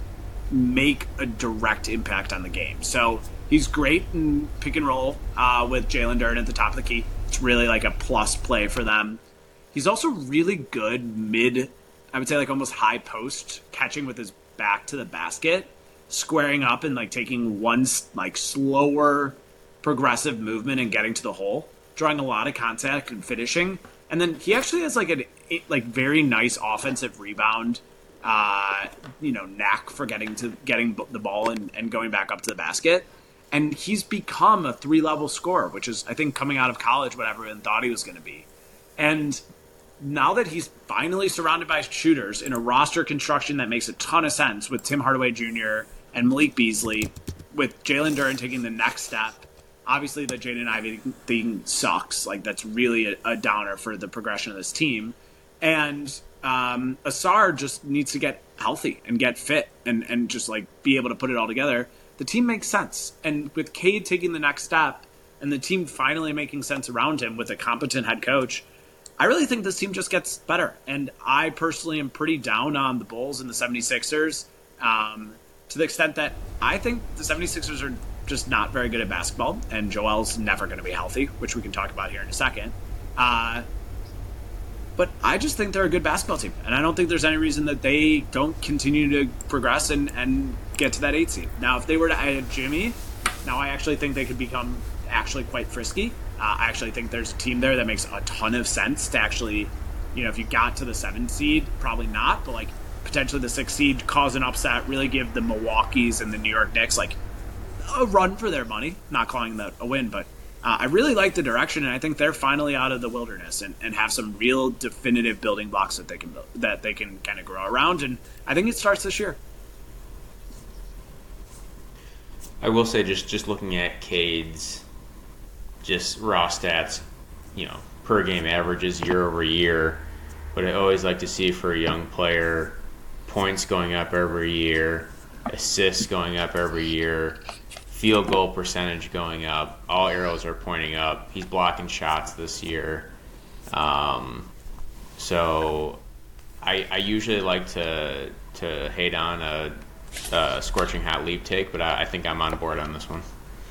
make a direct impact on the game. So he's great in pick and roll uh, with Jalen Duren at the top of the key. It's really like a plus play for them. He's also really good mid, I would say like almost high post, catching with his back to the basket, squaring up and like taking one like slower progressive movement and getting to the hole, drawing a lot of contact and finishing. And then he actually has like a like very nice offensive rebound, uh, you know, knack for getting to getting the ball and, and going back up to the basket. And he's become a three-level scorer, which is, I think, coming out of college, what everyone thought he was going to be. And now that he's finally surrounded by shooters in a roster construction that makes a ton of sense with Tim Hardaway Junior and Malik Beasley, with Jalen Duren taking the next step, obviously the Jaden Ivey thing sucks. Like, that's really a, a downer for the progression of this team. And um, Ausar just needs to get healthy and get fit and, and just, like, be able to put it all together. The team makes sense. And with Cade taking the next step and the team finally making sense around him with a competent head coach, I really think this team just gets better. And I personally am pretty down on the Bulls and the seventy-sixers um, to the extent that I think the seventy-sixers are just not very good at basketball, and Joel's never going to be healthy, which we can talk about here in a second. Uh, but I just think they're a good basketball team, and I don't think there's any reason that they don't continue to progress and, and get to that eight seed. Now, if they were to add Jimmy, now I actually think they could become actually quite frisky. Uh, I actually think there's a team there that makes a ton of sense to actually, you know, if you got to the seven seed, probably not, but like potentially the six seed, cause an upset, really give the Milwaukees and the New York Knicks like a run for their money. Not calling that a win, but uh, I really like the direction, and I think they're finally out of the wilderness and, and have some real definitive building blocks that they can build, that they can kind of grow around. And I think it starts this year. I will say, just, just looking at Cade's just raw stats, you know, per game averages year over year, what I always like to see for a young player, points going up every year, assists going up every year, field goal percentage going up, all arrows are pointing up. He's blocking shots this year. Um, so I, I usually like to to hate on a, a scorching hot leap take, but I, I think I'm on board on this one.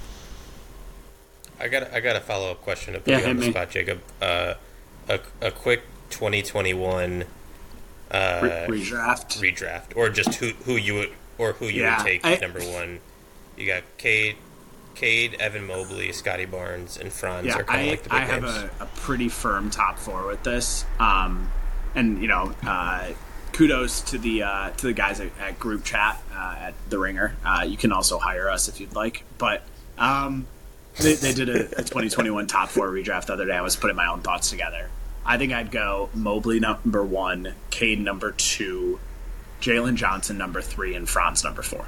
I got I got a follow up question to put yeah, you on the me. spot, Jacob. Uh, a a quick twenty twenty-one uh, Re- redraft, redraft, or just who who you would or who you yeah, would take I, number one. You got Cade, Cade, Evan Mobley, Scotty Barnes, and Franz yeah, are kind of I, like the big I have names. a, a pretty firm top four with this, um, and you know, uh, kudos to the uh, to the guys at, at group chat uh, at The Ringer. Uh, you can also hire us if you'd like, but. Um, They, they did a, a twenty twenty-one top four redraft the other day. I was putting my own thoughts together. I think I'd go Mobley number one, Cade number two, Jalen Johnson number three, and Franz number four.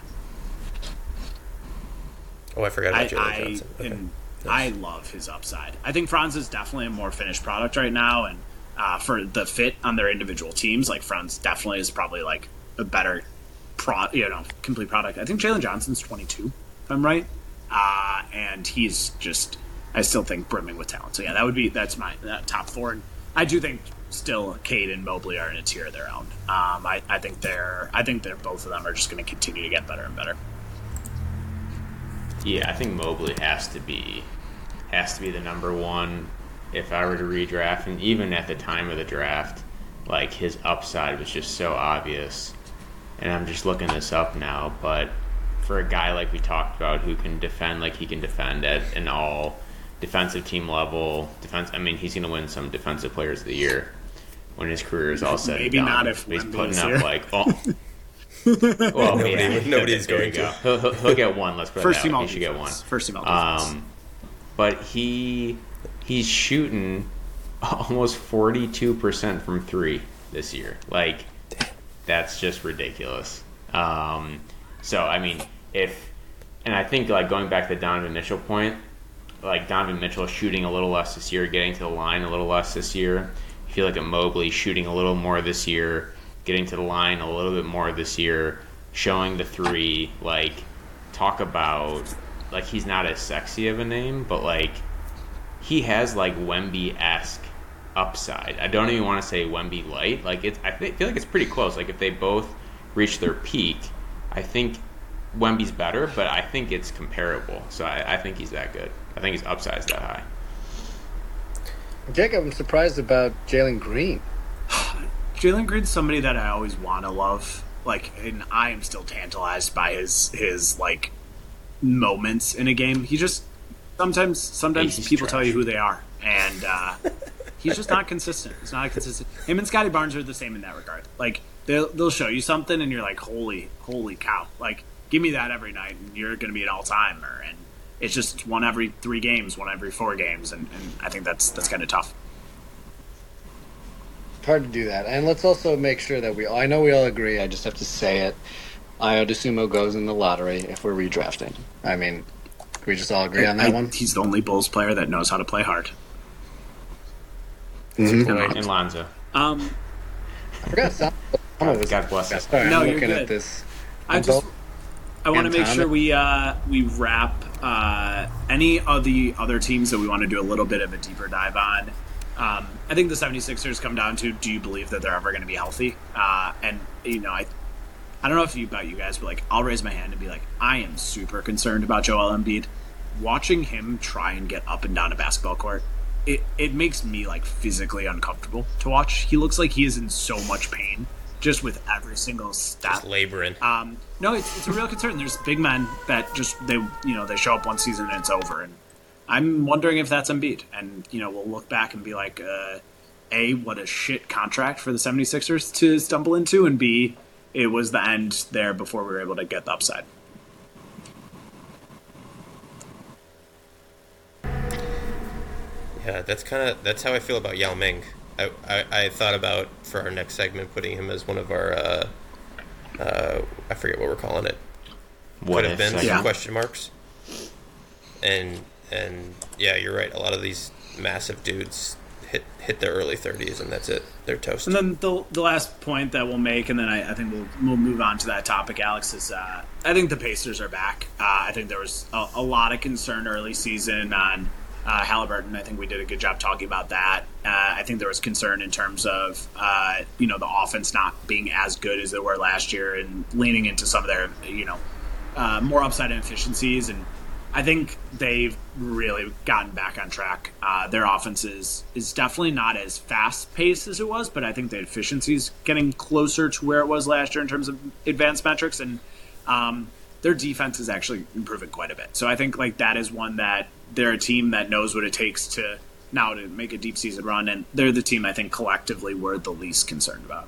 Oh, I forgot about I, Jalen I, Johnson. Okay. and Nice. I love his upside. I think Franz is definitely a more finished product right now, and uh, for the fit on their individual teams, like Franz definitely is probably like a better, pro, you know, complete product. I think Jalen Johnson's twenty-two, if I'm right. Uh, and he's just, I still think, brimming with talent. So yeah, that would be, that's my that top four. And I do think still Cade and Mobley are in a tier of their own. Um, I, I think they're, I think they're both of them are just going to continue to get better and better. Yeah, I think Mobley has to be, has to be the number one. if I were to redraft, and even at the time of the draft, like his upside was just so obvious. And I'm just looking this up now, but for a guy like we talked about who can defend like he can defend at an all defensive team level, defense. I mean, he's going to win some defensive players of the year when his career is all said Maybe and done. not if he's Wemby putting is up here. like oh. Well, Nobody- yeah, nobody's there going you go. to. He'll, he'll, he'll get one. Let's put First it team that way. all He should get one. defense. First team all defense. Um, but he he's shooting almost forty-two percent from three this year. Like, that's just ridiculous. Um, so, I mean, if, and I think, like, going back to the Donovan Mitchell point, like, Donovan Mitchell shooting a little less this year, getting to the line a little less this year. I feel like a Mobley shooting a little more this year, getting to the line a little bit more this year, showing the three, like, talk about, like, he's not as sexy of a name, but, like, he has, like, Wemby-esque upside. I don't even want to say Wemby light. Like, it's, I feel like it's pretty close. Like, if they both reach their peak, I think Wemby's better, but I think it's comparable. So I, I think he's that good. I think his upside is that high. Jacob, I'm surprised about Jalen Green. Jalen Green's somebody that I always want to love. Like, and I am still tantalized by his his like moments in a game. He just sometimes sometimes He's people trash. tell you who they are, and uh, he's just not consistent. He's not consistent. Him and Scotty Barnes are the same in that regard. Like, they'll they'll show you something, and you're like, holy holy cow! Like, give me that every night, and you're going to be an all timer. And it's just it's one every three games, one every four games, and, and I think that's that's kind of tough. Hard to do that. And let's also make sure that we, I know we all agree, I just have to say it. Io DeSumo goes in the lottery if we're redrafting. I mean, can we just all agree on that I- one? He's the only Bulls player that knows how to play hard. Mhm. And Lonzo. Um, I forgot some. some of us- God bless us. Sorry, No, I'm you're looking good. at this. I just Both- I want to and make Thomas. sure we uh, we wrap uh, any of the other teams that we want to do a little bit of a deeper dive on. Um, I think the 76ers come down to, do you believe that they're ever going to be healthy? Uh, and, you know, I I don't know if you about you guys, but, like, I'll raise my hand and be like, I am super concerned about Joel Embiid. Watching him try and get up and down a basketball court, it, it makes me, like, physically uncomfortable to watch. He looks like he is in so much pain just with every single step. Just laboring. Um, no, it's, it's a real concern. There's big men that just they you know they show up one season and it's over, and I'm wondering if that's Embiid. And you know we'll look back and be like, uh, A, what a shit contract for the 76ers to stumble into, and B, it was the end there before we were able to get the upside. Yeah, that's kind of that's how I feel about Yao Ming. I, I, I thought about for our next segment putting him as one of our uh, uh, I forget what we're calling it. What Could have if been second? Yeah. question marks. And and yeah, you're right. A lot of these massive dudes hit hit their early thirties, and that's it. They're toast. And then the the last point that we'll make, and then I, I think we'll we'll move on to that topic, Alex, is uh, I think the Pacers are back. Uh, I think there was a, a lot of concern early season on uh, Halliburton. I think we did a good job talking about that. Uh, I think there was concern in terms of uh, you know the offense not being as good as they were last year, and leaning into some of their you know uh, more upside inefficiencies. And I think they've really gotten back on track. Uh, their offense is, is definitely not as fast-paced as it was, but I think the efficiency is getting closer to where it was last year in terms of advanced metrics, and um, their defense is actually improving quite a bit. So I think like that is one that they're a team that knows what it takes to now to make a deep season run, and they're the team I think collectively we're the least concerned about.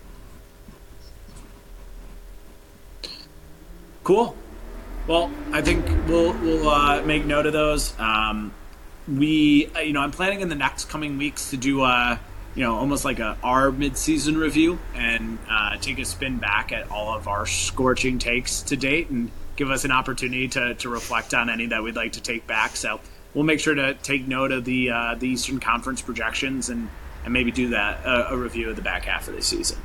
Cool. Well, I think we'll we'll uh, make note of those. Um, we, uh, you know, I'm planning in the next coming weeks to do a, you know, almost like a our mid-season review and uh, take a spin back at all of our scorching takes to date and give us an opportunity to, to reflect on any that we'd like to take back. So we'll make sure to take note of the uh, the Eastern Conference projections and, and maybe do that uh, a review of the back half of the season.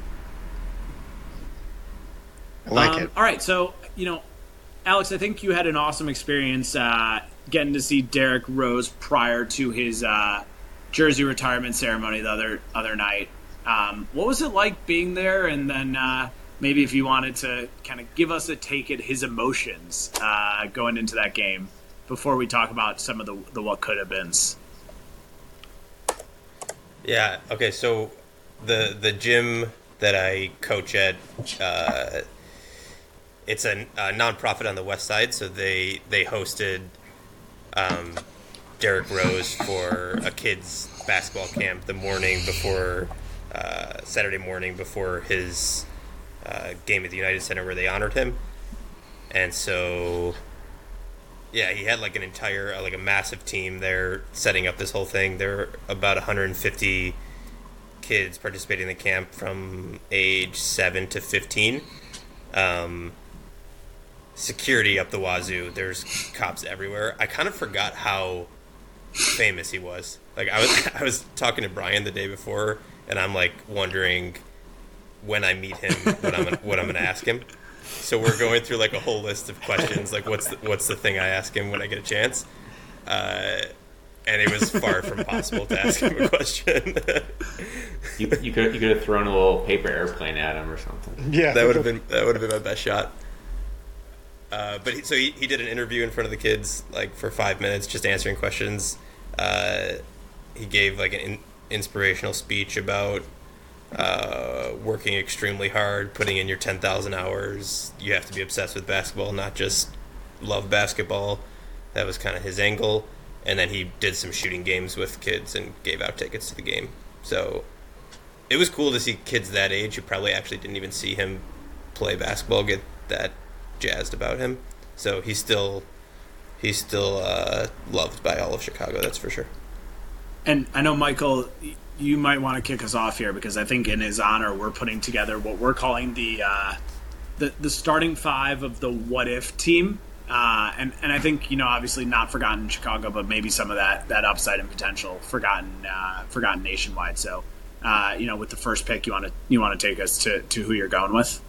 I like Um, it. All right, so you know. Alex, I think you had an awesome experience uh, getting to see Derrick Rose prior to his uh, jersey retirement ceremony the other other night. Um, what was it like being there? And then uh, maybe if you wanted to kind of give us a take at his emotions uh, going into that game before we talk about some of the, the what could have beens. Yeah. Okay. So the the gym that I coach at, uh, it's a, a nonprofit on the west side. So they they hosted um, Derrick Rose for a kids basketball camp the morning before uh, Saturday morning before his uh, game at the United Center where they honored him, and so. Yeah, he had like an entire, uh, like a massive team there setting up this whole thing. There were about one hundred fifty kids participating in the camp from age seven to fifteen. Um, security up the wazoo. There's cops everywhere. I kind of forgot how famous he was. Like I was, I was talking to Brian the day before, and I'm like wondering when I meet him, what I'm, gonna, what I'm going to ask him. So we're going through like a whole list of questions, like what's the, what's the thing I ask him when I get a chance, uh, and it was far from possible to ask him a question. you you could you could have thrown a little paper airplane at him or something. Yeah, that would have been that would have been my best shot. Uh, but he, so he, he did an interview in front of the kids, like for five minutes, just answering questions. Uh, he gave like an in, inspirational speech about. Uh, working extremely hard, putting in your ten thousand hours. You have to be obsessed with basketball, not just love basketball. That was kind of his angle. And then he did some shooting games with kids and gave out tickets to the game. So it was cool to see kids that age who probably actually didn't even see him play basketball get that jazzed about him. So he's still he's still uh, loved by all of Chicago, that's for sure. And I know, Michael, you might want to kick us off here because I think in his honor we're putting together what we're calling the uh, the, the starting five of the what if team. Uh, and, and I think, you know, obviously not forgotten in Chicago, but maybe some of that, that upside and potential forgotten uh, forgotten nationwide. So, uh, you know, with the first pick, you want to you want to take us to, to who you're going with?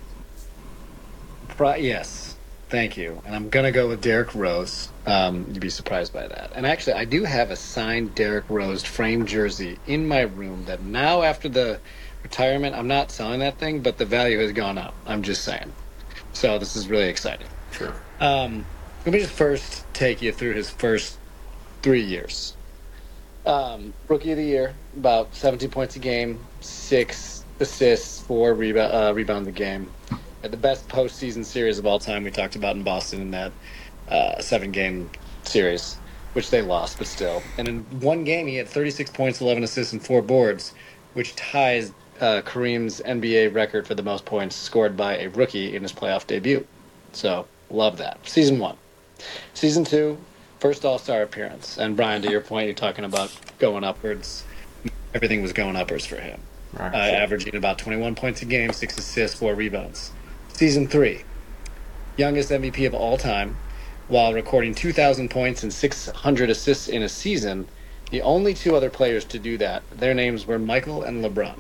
Yes, thank you. And I'm going to go with Derrick Rose. Um, you'd be surprised by that. And actually, I do have a signed Derrick Rose framed jersey in my room that now after the retirement, I'm not selling that thing, but the value has gone up. I'm just saying. So this is really exciting. Sure. Um, let me just first take you through his first three years. Um, rookie of the year, about seventeen points a game, six assists, four reba- uh, rebounds a game. Had the best postseason series of all time we talked about in Boston in that uh, seven-game series, which they lost, but still. And in one game, he had thirty-six points, eleven assists, and four boards, which ties uh, Kareem's N B A record for the most points scored by a rookie in his playoff debut. So, love that. Season one. Season two, first All-Star appearance. And Brian, to your point, you're talking about going upwards. Everything was going upwards for him. Right. Uh, averaging about twenty-one points a game, six assists, four rebounds. Season three, youngest M V P of all time, while recording two thousand points and six hundred assists in a season. The only two other players to do that, their names were Michael and LeBron.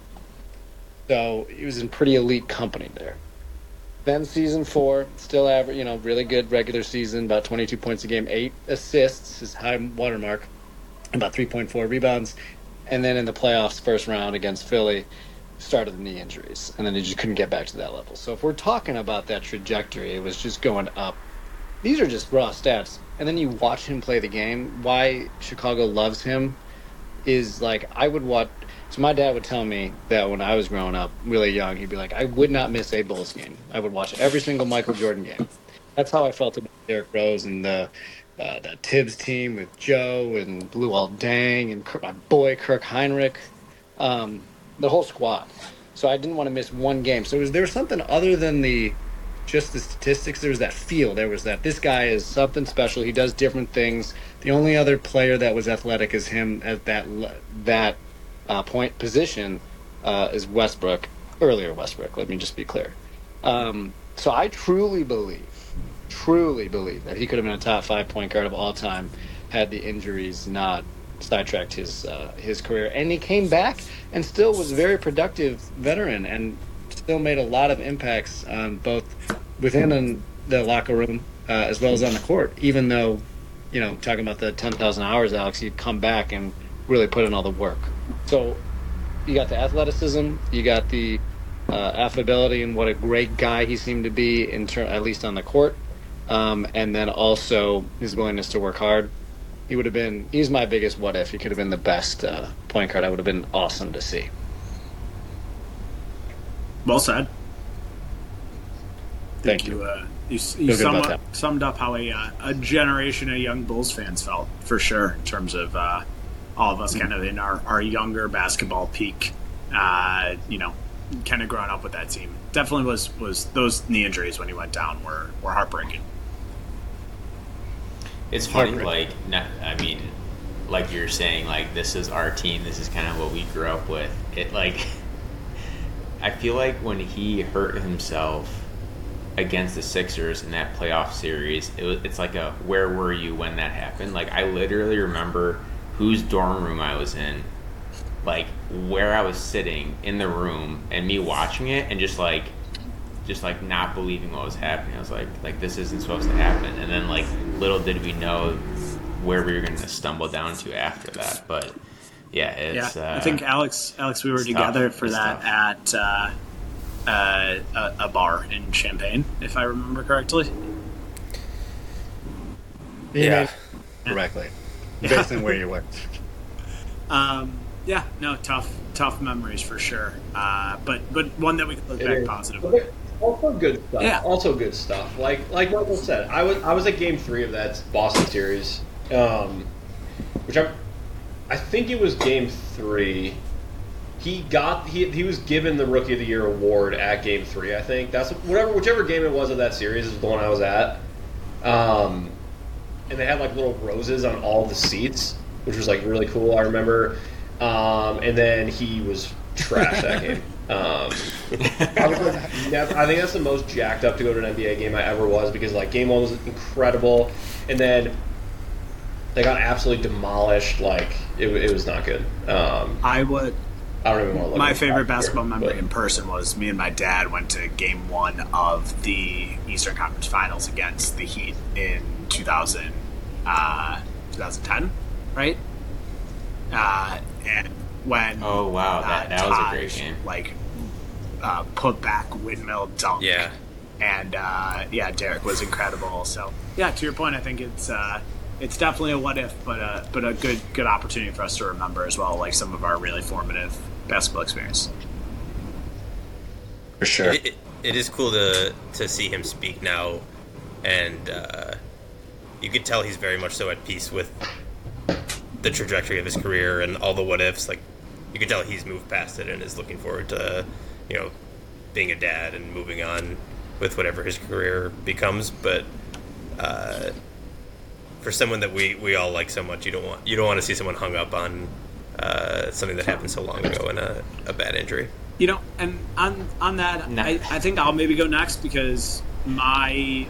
So he was in pretty elite company there. Then season four, still average, you know, really good regular season, about twenty-two points a game, eight assists, his high watermark, about three point four rebounds. And then in the playoffs, first round against Philly, started the knee injuries, and then he just couldn't get back to that level. So if we're talking about that trajectory, it was just going up. These are just raw stats. And then you watch him play the game. Why Chicago loves him is like, I would watch. So my dad would tell me that when I was growing up, really young, he'd be like, I would not miss a Bulls game. I would watch every single Michael Jordan game. That's how I felt about Derrick Rose and the uh, the Tibbs team with Joe and Luol Deng and Kirk, my boy Kirk Heinrich. Um, the whole squad. So I didn't want to miss one game. So was there something other than the just the statistics? There was that feel. There was that this guy is something special. He does different things. The only other player that was athletic as him at that that uh, point position uh, is Westbrook. Earlier Westbrook. Let me just be clear. Um, so I truly believe, truly believe that he could have been a top five point guard of all time had the injuries not sidetracked his uh, his career. And he came back and still was a very productive veteran and still made a lot of impacts um, both within the locker room uh, as well as on the court, even though, you know, talking about the ten thousand hours, Alex, he'd come back and really put in all the work. So you got the athleticism, you got the uh, affability and what a great guy he seemed to be, in ter- at least on the court, um, and then also his willingness to work hard. he would have been. He's my biggest what if. He could have been the best uh, point guard. I would have been awesome to see. Well said. Thank you. you. Uh, you you somewhat summed up how a, uh, a generation of young Bulls fans felt, for sure, in terms of uh, all of us kind of in our, our younger basketball peak, uh, you know, kind of growing up with that team. Definitely was, was those knee injuries when he went down were, were heartbreaking. It's funny, like, not, I mean, like you're saying, like, this is our team, this is kind of what we grew up with. It, like, I feel like when he hurt himself against the Sixers in that playoff series, it was, it's like a, where were you when that happened? Like, I literally remember whose dorm room I was in, like, where I was sitting in the room, and me watching it, and just, like, just like not believing what was happening. I was like, like this isn't supposed to happen. And then like little did we know where we were going to stumble down to after that. But yeah, it's. Yeah, uh, I think Alex, Alex, we were together tough. for It's that tough. at uh, uh, a, a bar in Champaign, if I remember correctly. Yeah, correctly. Based on where you were. Um, yeah, no, tough, tough memories for sure. Uh, but but one that we could look back positively. Also good stuff. Yeah. Also good stuff. Like like Michael said, I was I was at Game Three of that Boston series, um, which I I think it was Game Three. He got he he was given the Rookie of the Year award at Game Three. I think that's whatever whichever game it was of that series is the one I was at. Um, and they had like little roses on all the seats, which was like really cool. I remember. Um, and then he was trash that game. Um, I, was like, never, I think that's the most jacked up to go to an N B A game I ever was because like game one was incredible, and then they got absolutely demolished. Like it, it was not good. Um, I would. I don't even want to look. My at favorite basketball here, memory but. in person was me and my dad went to Game One of the Eastern Conference Finals against the Heat in two thousand, uh, twenty ten, right? Uh, and when oh wow, that, uh, that was a Taj, great game. Like uh, put back windmill dunk. Yeah. And uh, yeah, Derek was incredible. So yeah, to your point, I think it's uh, it's definitely a what if, but a but a good good opportunity for us to remember as well, like some of our really formative basketball experience. For sure. It, it, it is cool to to see him speak now, and uh, you could tell he's very much so at peace with the trajectory of his career and all the what ifs. Like you can tell he's moved past it and is looking forward to, you know, being a dad and moving on with whatever his career becomes. But uh, for someone that we, we all like so much, you don't want you don't want to see someone hung up on uh, something that happened so long ago and a, a bad injury. You know, and on on that, No. I, I think I'll maybe go next because my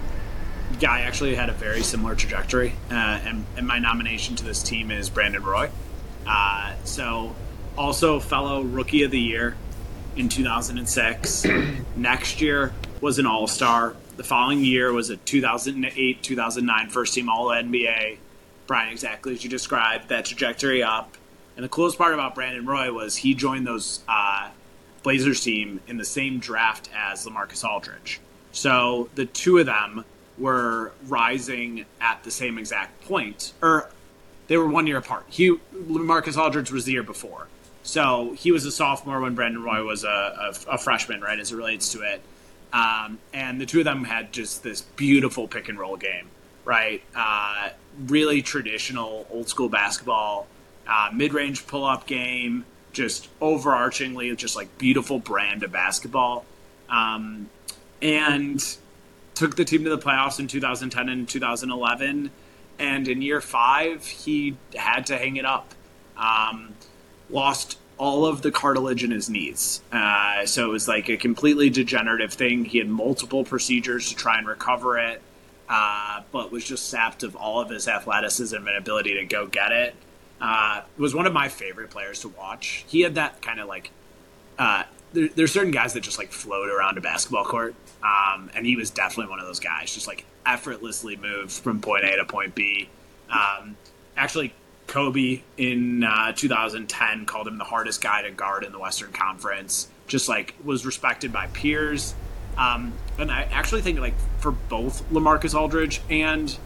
guy actually had a very similar trajectory, uh, and, and my nomination to this team is Brandon Roy. Uh, so, also fellow Rookie of the Year in two thousand six. Next year was an All-Star. The following year was a two thousand eight two thousand nine first team All N B A. Brian, exactly as you described, that trajectory up. And the coolest part about Brandon Roy was he joined those uh, Blazers team in the same draft as LaMarcus Aldridge. So the two of them were rising at the same exact point, or they were one year apart. He, LaMarcus Aldridge was the year before, so he was a sophomore when Brandon Roy was a, a, a freshman, right, as it relates to it. Um, and the two of them had just this beautiful pick and roll game, right? Uh, really traditional, old school basketball, uh, mid range pull up game, just overarchingly, just like beautiful brand of basketball, um, and took the team to the playoffs in two thousand ten and two thousand eleven, and in year five, he had to hang it up. Um, lost all of the cartilage in his knees. Uh, so it was like a completely degenerative thing. He had multiple procedures to try and recover it, uh, but was just sapped of all of his athleticism and ability to go get it. Uh, was one of my favorite players to watch. He had that kind of like, uh, there, there's certain guys that just like float around a basketball court. Um, and he was definitely one of those guys, just like effortlessly moved from point A to point B. Um, actually, Kobe in uh, two thousand ten called him the hardest guy to guard in the Western Conference. Just like was respected by peers. Um, and I actually think like for both LaMarcus Aldridge and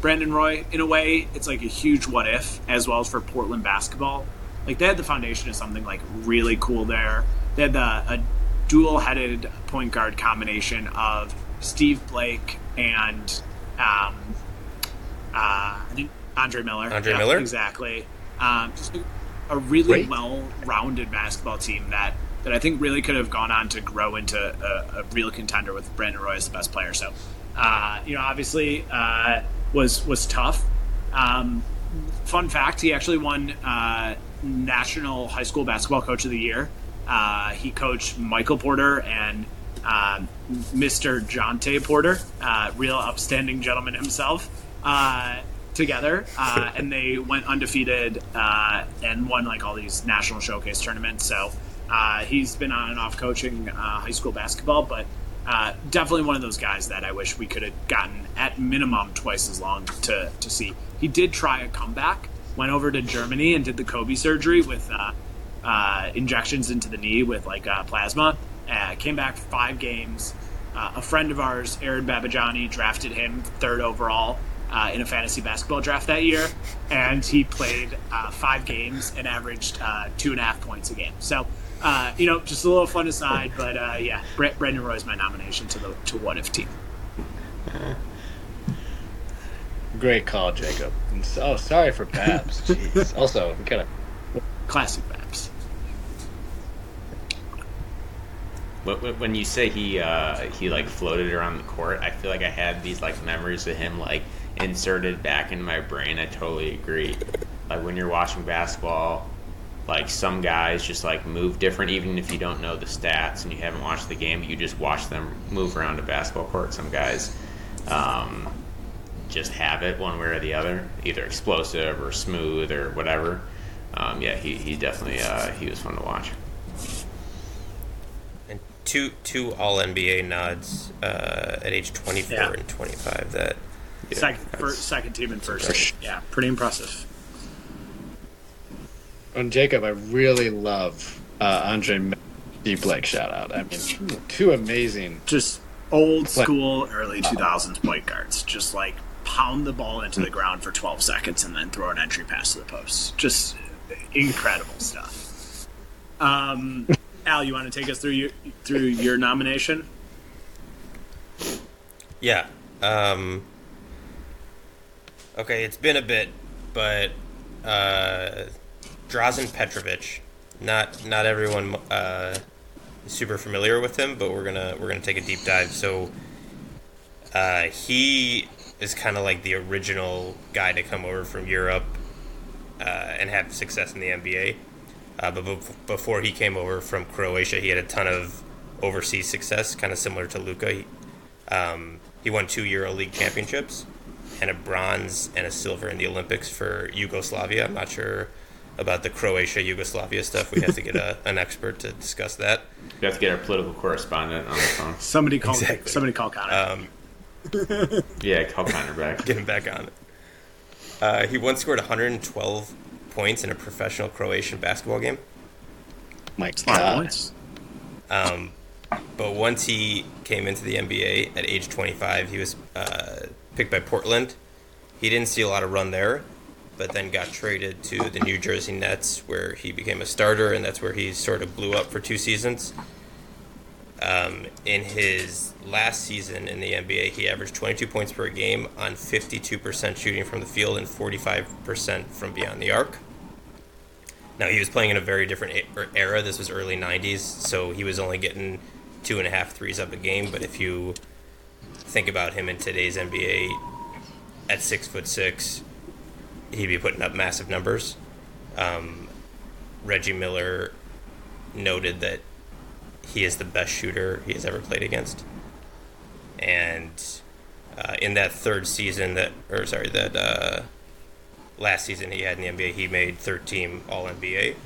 Brandon Roy, in a way, it's like a huge what if, as well as for Portland basketball. Like, they had the foundation of something like really cool there. They had the, a dual-headed point guard combination of Steve Blake and um, uh, I think Andre Miller. Andre yeah, Miller? Exactly. Um, just a really Great. well-rounded basketball team that, that I think really could have gone on to grow into a, a real contender with Brandon Roy as the best player. So, uh, you know, obviously uh, was was tough. Um, fun fact, he actually won uh, National High School Basketball Coach of the Year. Uh, he coached Michael Porter and uh, Mister Jonte Porter, uh, real upstanding gentleman himself, uh, together, uh, and they went undefeated uh, and won like all these national showcase tournaments. So uh, he's been on and off coaching uh, high school basketball, but uh, definitely one of those guys that I wish we could have gotten at minimum twice as long to, to see. He did try a comeback, went over to Germany and did the Kobe surgery with uh, uh, injections into the knee with like uh, plasma. Uh, came back for five games. Uh, a friend of ours, Aaron Babajani, drafted him third overall Uh, in a fantasy basketball draft that year, and he played uh, five games and averaged uh, two and a half points a game. So, uh, you know, just a little fun aside, but uh, yeah, Brett, Brandon Roy is my nomination to the to What If team. Great call, Jacob. And so, oh, sorry for Babs. Jeez. Also, kind of classic Babs. When you say he uh, he like floated around the court, I feel like I had these like memories of him like inserted back in my brain. I totally agree. Like when you're watching basketball, like some guys just like move different, even if you don't know the stats and you haven't watched the game, you just watch them move around a basketball court. Some guys um, just have it one way or the other, either explosive or smooth or whatever. Um, yeah, he, he definitely uh, he was fun to watch. And two two All N B A nods uh, at age twenty-four yeah. and twenty-five. That yeah, second, first, second team and first. Impressive. Yeah, pretty impressive. And Jacob, I really love uh, Andre Steve Blake shout out. I mean, two amazing, just old school, early two thousands point guards. Just like pound the ball into the ground for twelve seconds and then throw an entry pass to the post. Just incredible stuff. Um, Al, you want to take us through your through your nomination? Yeah. Um, okay, it's been a bit, but uh, Drazen Petrovic. Not not everyone uh, is super familiar with him, but we're gonna we're gonna take a deep dive. So uh, he is kind of like the original guy to come over from Europe uh, and have success in the N B A. Uh, but be- before he came over from Croatia, he had a ton of overseas success, kind of similar to Luka. He, um, he won two EuroLeague championships and a bronze and a silver in the Olympics for Yugoslavia. I'm not sure about the Croatia-Yugoslavia stuff. We have to get a, an expert to discuss that. We have to get our political correspondent on the phone. Somebody call exactly. Somebody call Connor. Um, yeah, call Connor back. Get him back on it. Uh, he once scored one hundred twelve points in a professional Croatian basketball game. My God. Um, but once he came into the N B A at age twenty-five, he was uh, picked by Portland. He didn't see a lot of run there, but then got traded to the New Jersey Nets, where he became a starter, and that's where he sort of blew up for two seasons. Um, in his last season in the N B A, he averaged twenty-two points per game on fifty-two percent shooting from the field and forty-five percent from beyond the arc. Now, he was playing in a very different era. This was early nineties, so he was only getting two and a half threes up a game. But if you think about him in today's N B A, at six foot six, he'd be putting up massive numbers. Um, Reggie Miller noted that he is the best shooter he has ever played against. And uh, in that third season, that or sorry, that uh, last season he had in the N B A, he made third team All N B A.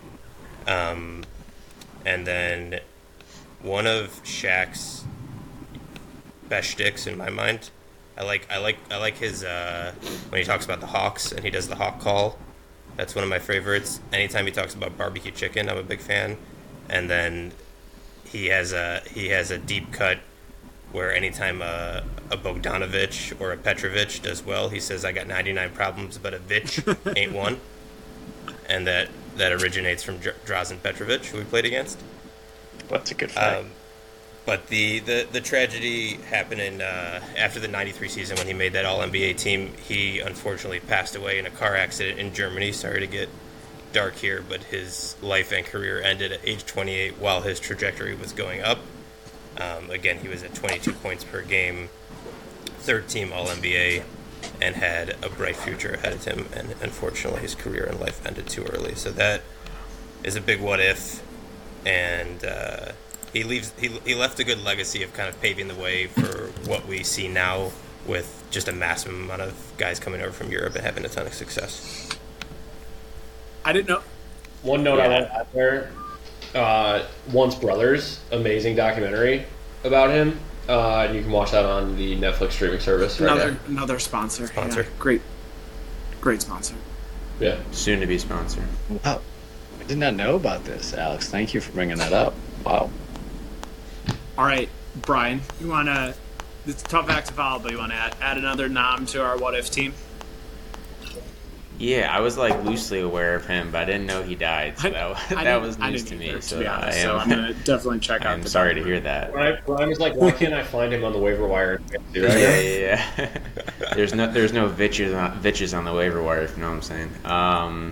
Um, and then one of Shaq's best shticks in my mind, I like I like I like his uh, when he talks about the Hawks and he does the Hawk call. That's one of my favorites. Anytime he talks about barbecue chicken, I'm a big fan. And then he has a he has a deep cut where anytime a, a Bogdanovic or a Petrovic does well, he says, I got ninety-nine problems, but a Vich ain't one. And that, that originates from Drazen Petrovic, who we played against. That's a good fight. Um, but the, the, the tragedy happened in, uh, after the ninety-three season when he made that All N B A team. He unfortunately passed away in a car accident in Germany. Sorry to get dark here, but his life and career ended at age twenty-eight while his trajectory was going up. Um, again, he was at twenty-two points per game, third team All N B A, and had a bright future ahead of him. And unfortunately, his career and life ended too early. So that is a big what if. And uh, he leaves. He he left a good legacy of kind of paving the way for what we see now, with just a massive amount of guys coming over from Europe and having a ton of success. I didn't know. One note yeah. I want to add there. Uh, Once Brothers, amazing documentary about him. Uh, and you can watch that on the Netflix streaming service right another, now. Another sponsor. Sponsor. Yeah. Great. Great sponsor. Yeah. Soon to be sponsor. Wow. I did not know about this, Alex. Thank you for bringing that up. Wow. All right, Brian, you want to... It's a tough act to follow, but you want to add, add another nom to our what if team? Yeah, I was like loosely aware of him, but I didn't know he died. So that, I, that was I news to me. Either, so, to be honest, I am, so I'm gonna definitely check out. I'm the sorry to hear that. Brian, Brian was like, "Why can't I find him on the waiver wire?" Yeah, yeah, yeah. there's no, there's no Vitches on, Vitches on the waiver wire. If you know what I'm saying. Um,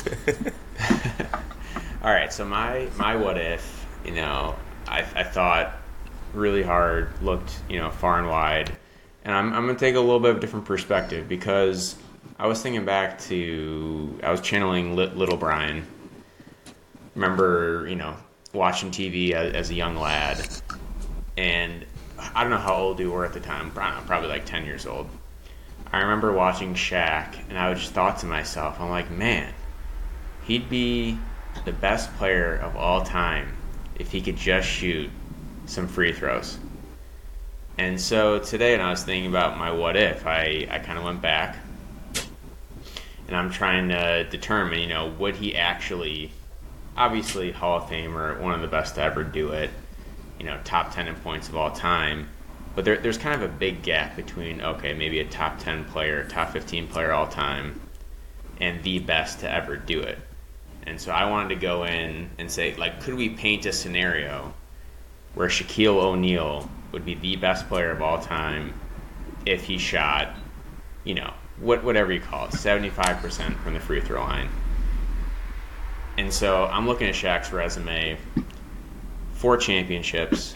all right, so my my what if, you know, I I thought really hard, looked, you know, far and wide, and I'm I'm gonna take a little bit of a different perspective because I was thinking back to, I was channeling Little Brian. Remember, you know, watching T V as, as a young lad. And I don't know how old you were at the time. I don't know, probably like ten years old. I remember watching Shaq, and I just thought to myself, I'm like, man, he'd be the best player of all time if he could just shoot some free throws. And so today, when I was thinking about my what if, I, I kind of went back. And I'm trying to determine, you know, would he actually, obviously Hall of Famer, one of the best to ever do it, you know, top ten in points of all time. But there, there's kind of a big gap between, okay, maybe a top ten player, top fifteen player all time, and the best to ever do it. And so I wanted to go in and say, like, could we paint a scenario where Shaquille O'Neal would be the best player of all time if he shot, you know, What whatever you call it, seventy-five percent from the free throw line. And so I'm looking at Shaq's resume, four championships,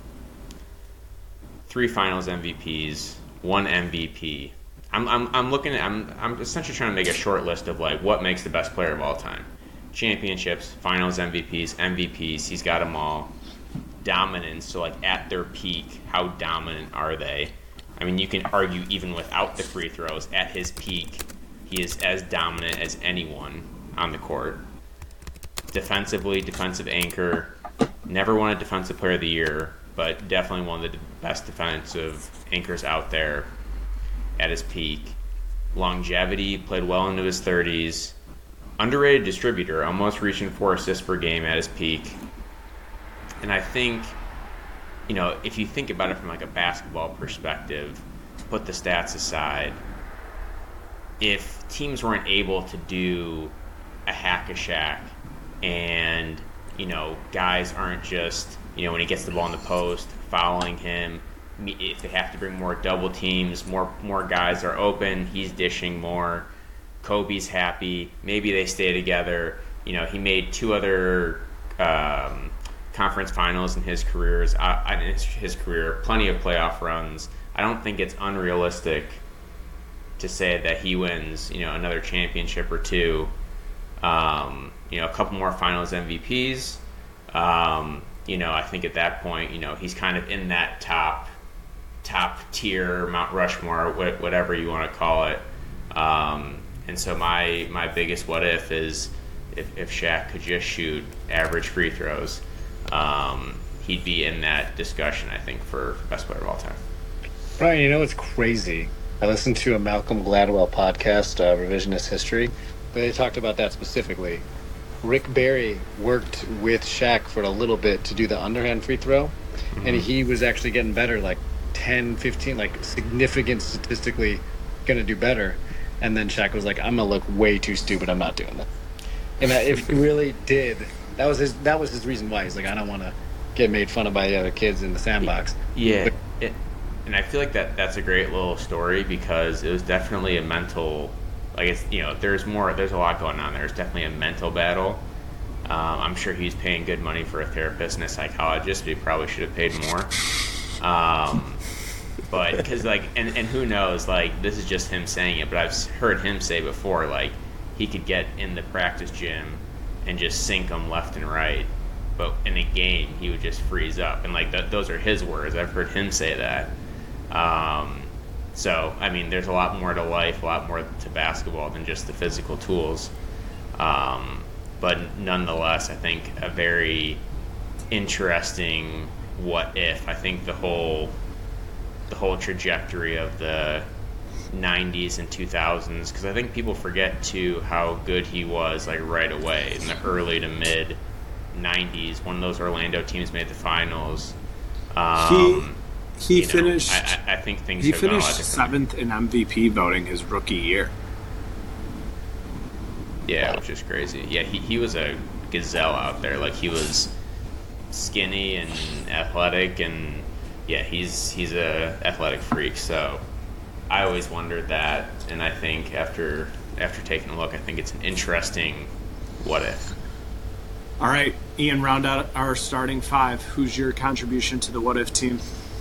three Finals M V Ps, one M V P. I'm I'm I'm looking at I'm I'm essentially trying to make a short list of like what makes the best player of all time. Championships, Finals M V Ps, M V Ps. He's got them all. Dominance, so like at their peak, how dominant are they? I mean, you can argue even without the free throws, at his peak, he is as dominant as anyone on the court. Defensively, defensive anchor, never won a Defensive Player of the Year, but definitely one of the best defensive anchors out there at his peak. Longevity, played well into his thirties. Underrated distributor, almost reaching four assists per game at his peak. And I think, you know, if you think about it from like a basketball perspective, put the stats aside, if teams weren't able to do a hack a Shaq and, you know, guys aren't just, you know, when he gets the ball in the post, fouling him, if they have to bring more double teams, more more guys are open, he's dishing more, Kobe's happy, maybe they stay together. You know, he made two other um, conference finals in his careers, uh, in his, his career, plenty of playoff runs. I don't think it's unrealistic to say that he wins, you know, another championship or two, um, you know, a couple more finals M V Ps. Um, you know, I think at that point, you know, he's kind of in that top, top tier, Mount Rushmore, whatever you want to call it. Um, and so my my biggest what if is if, if Shaq could just shoot average free throws, um, he'd be in that discussion, I think, for best player of all time. Brian, you know what's crazy? I listened to a Malcolm Gladwell podcast, uh, Revisionist History, but they talked about that specifically. Rick Barry worked with Shaq for a little bit to do the underhand free throw, mm-hmm. and he was actually getting better like ten, fifteen, like significant statistically going to do better. And then Shaq was like, I'm going to look way too stupid. I'm not doing that. And that, if he really did, that was his that was his reason why. He's like, I don't want to get made fun of by the other kids in the sandbox. Yeah. But, it, and I feel like that that's a great little story because it was definitely a mental, like it's, you know, there's more, there's a lot going on there. There's definitely a mental battle. Um, I'm sure he's paying good money for a therapist and a psychologist, but he probably should have paid more. Um, but because like, and, and who knows, like this is just him saying it, but I've heard him say before, like he could get in the practice gym and just sink them left and right, but in a game he would just freeze up, and like th- those are his words. I've heard him say that. Um, so I mean, there's a lot more to life, a lot more to basketball than just the physical tools. Um, but nonetheless, I think a very interesting what if. I think the whole the whole trajectory of the nineties and two thousands, because I think people forget too how good he was like right away in the early to mid nineties. One of those Orlando teams made the finals. Um, he he know, finished. I, I think things. He have gone a lot finished differently. seventh in M V P voting his rookie year. Yeah, which is crazy. Yeah, he he was a gazelle out there. Like he was skinny and athletic, and yeah, he's he's a athletic freak. So I always wondered that, and I think after after taking a look, I think it's an interesting what if. All right, Ian, round out our starting five. Who's your contribution to the what if team?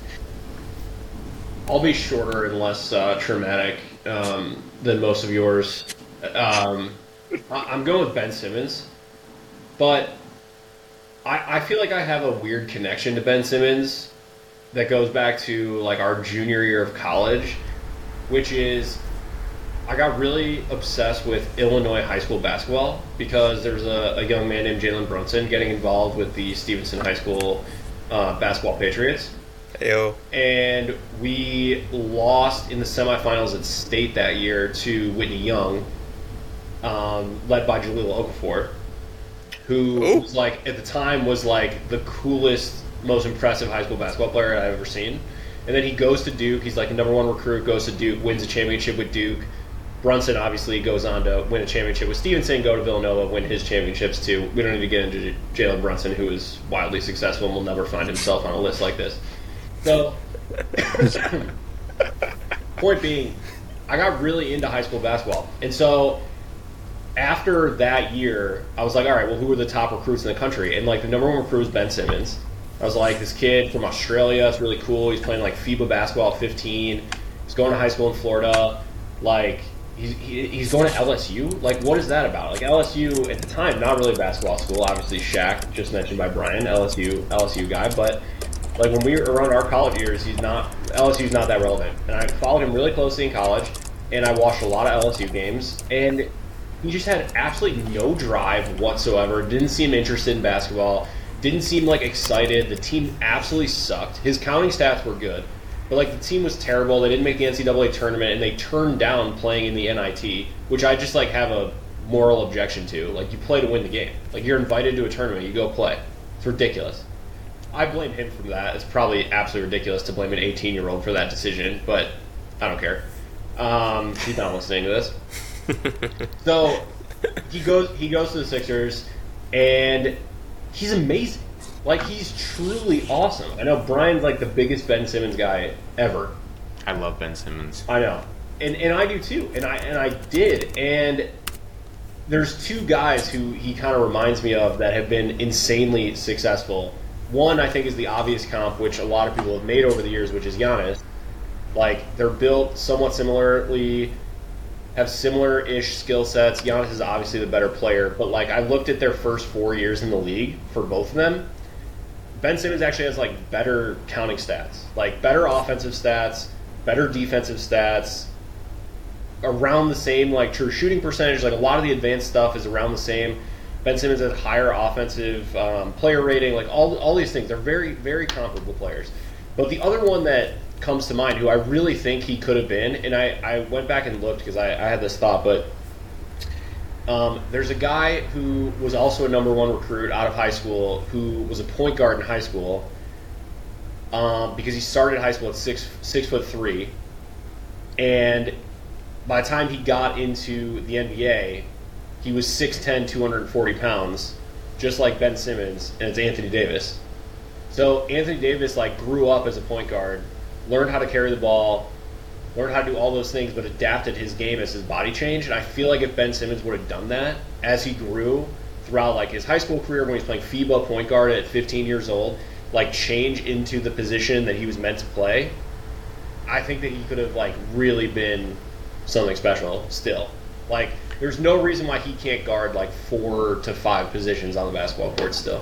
I'll be shorter and less uh, traumatic um, than most of yours. Um, I- I'm going with Ben Simmons, but I-, I feel like I have a weird connection to Ben Simmons that goes back to like our junior year of college, which is I got really obsessed with Illinois high school basketball because there's a, a young man named Jalen Brunson getting involved with the Stevenson High School uh, basketball Patriots. Ayo. And we lost in the semifinals at state that year to Whitney Young, um, led by Jaleel Okafor, who Ooh. was like at the time was like the coolest, most impressive high school basketball player I've ever seen. And then he goes to Duke. He's like the number one recruit. Goes to Duke, wins a championship with Duke. Brunson obviously goes on to win a championship with Stevenson, go to Villanova, win his championships too. We don't need to get into Jalen Brunson, who is wildly successful and will never find himself on a list like this. So, point being, I got really into high school basketball. And so, after that year, I was like, all right, well, who are the top recruits in the country? And, like, the number one recruit was Ben Simmons. I was like, this kid from Australia, it's really cool. He's playing, like, FIBA basketball at fifteen. He's going to high school in Florida. Like, he's, he, he's going to L S U? Like, what is that about? Like, L S U, at the time, not really a basketball school. Obviously, Shaq, just mentioned by Brian, L S U, L S U guy. But, like, when we were around our college years, he's not, L S U's not that relevant. And I followed him really closely in college, and I watched a lot of L S U games. And he just had absolutely no drive whatsoever, didn't seem interested in basketball, didn't seem, like, excited. The team absolutely sucked. His counting stats were good. But, like, the team was terrible. They didn't make the N C double A tournament, and they turned down playing in the N I T, which I just, like, have a moral objection to. Like, you play to win the game. Like, you're invited to a tournament. You go play. It's ridiculous. I blame him for that. It's probably absolutely ridiculous to blame an eighteen-year-old for that decision, but I don't care. Um, he's not listening to this. So, he goes, he goes to the Sixers, and he's amazing. Like, he's truly awesome. I know Brian's, like, the biggest Ben Simmons guy ever. I love Ben Simmons. I know. And and I do, too. And I and I did. And there's two guys who he kind of reminds me of that have been insanely successful. One, I think, is the obvious comp, which a lot of people have made over the years, which is Giannis. Like, they're built somewhat similarly, have similar-ish skill sets. Giannis is obviously the better player. But, like, I looked at their first four years in the league for both of them. Ben Simmons actually has, like, better counting stats. Like, better offensive stats, better defensive stats, around the same, like, true shooting percentage. Like, a lot of the advanced stuff is around the same. Ben Simmons has higher offensive um, player rating. Like, all all these things. They're very, very comparable players. But the other one that comes to mind, who I really think he could have been, and I, I went back and looked because I, I had this thought, but um, there's a guy who was also a number one recruit out of high school who was a point guard in high school, um, because he started high school at six six foot three, and by the time he got into the N B A, he was six ten, two hundred forty pounds, just like Ben Simmons, and it's Anthony Davis. So Anthony Davis like grew up as a point guard, learned how to carry the ball, learned how to do all those things, but adapted his game as his body changed. And I feel like if Ben Simmons would have done that as he grew throughout like his high school career, when he was playing FIBA point guard at fifteen years old, like change into the position that he was meant to play, I think that he could have like really been something special still. Like there's no reason why he can't guard like four to five positions on the basketball court still.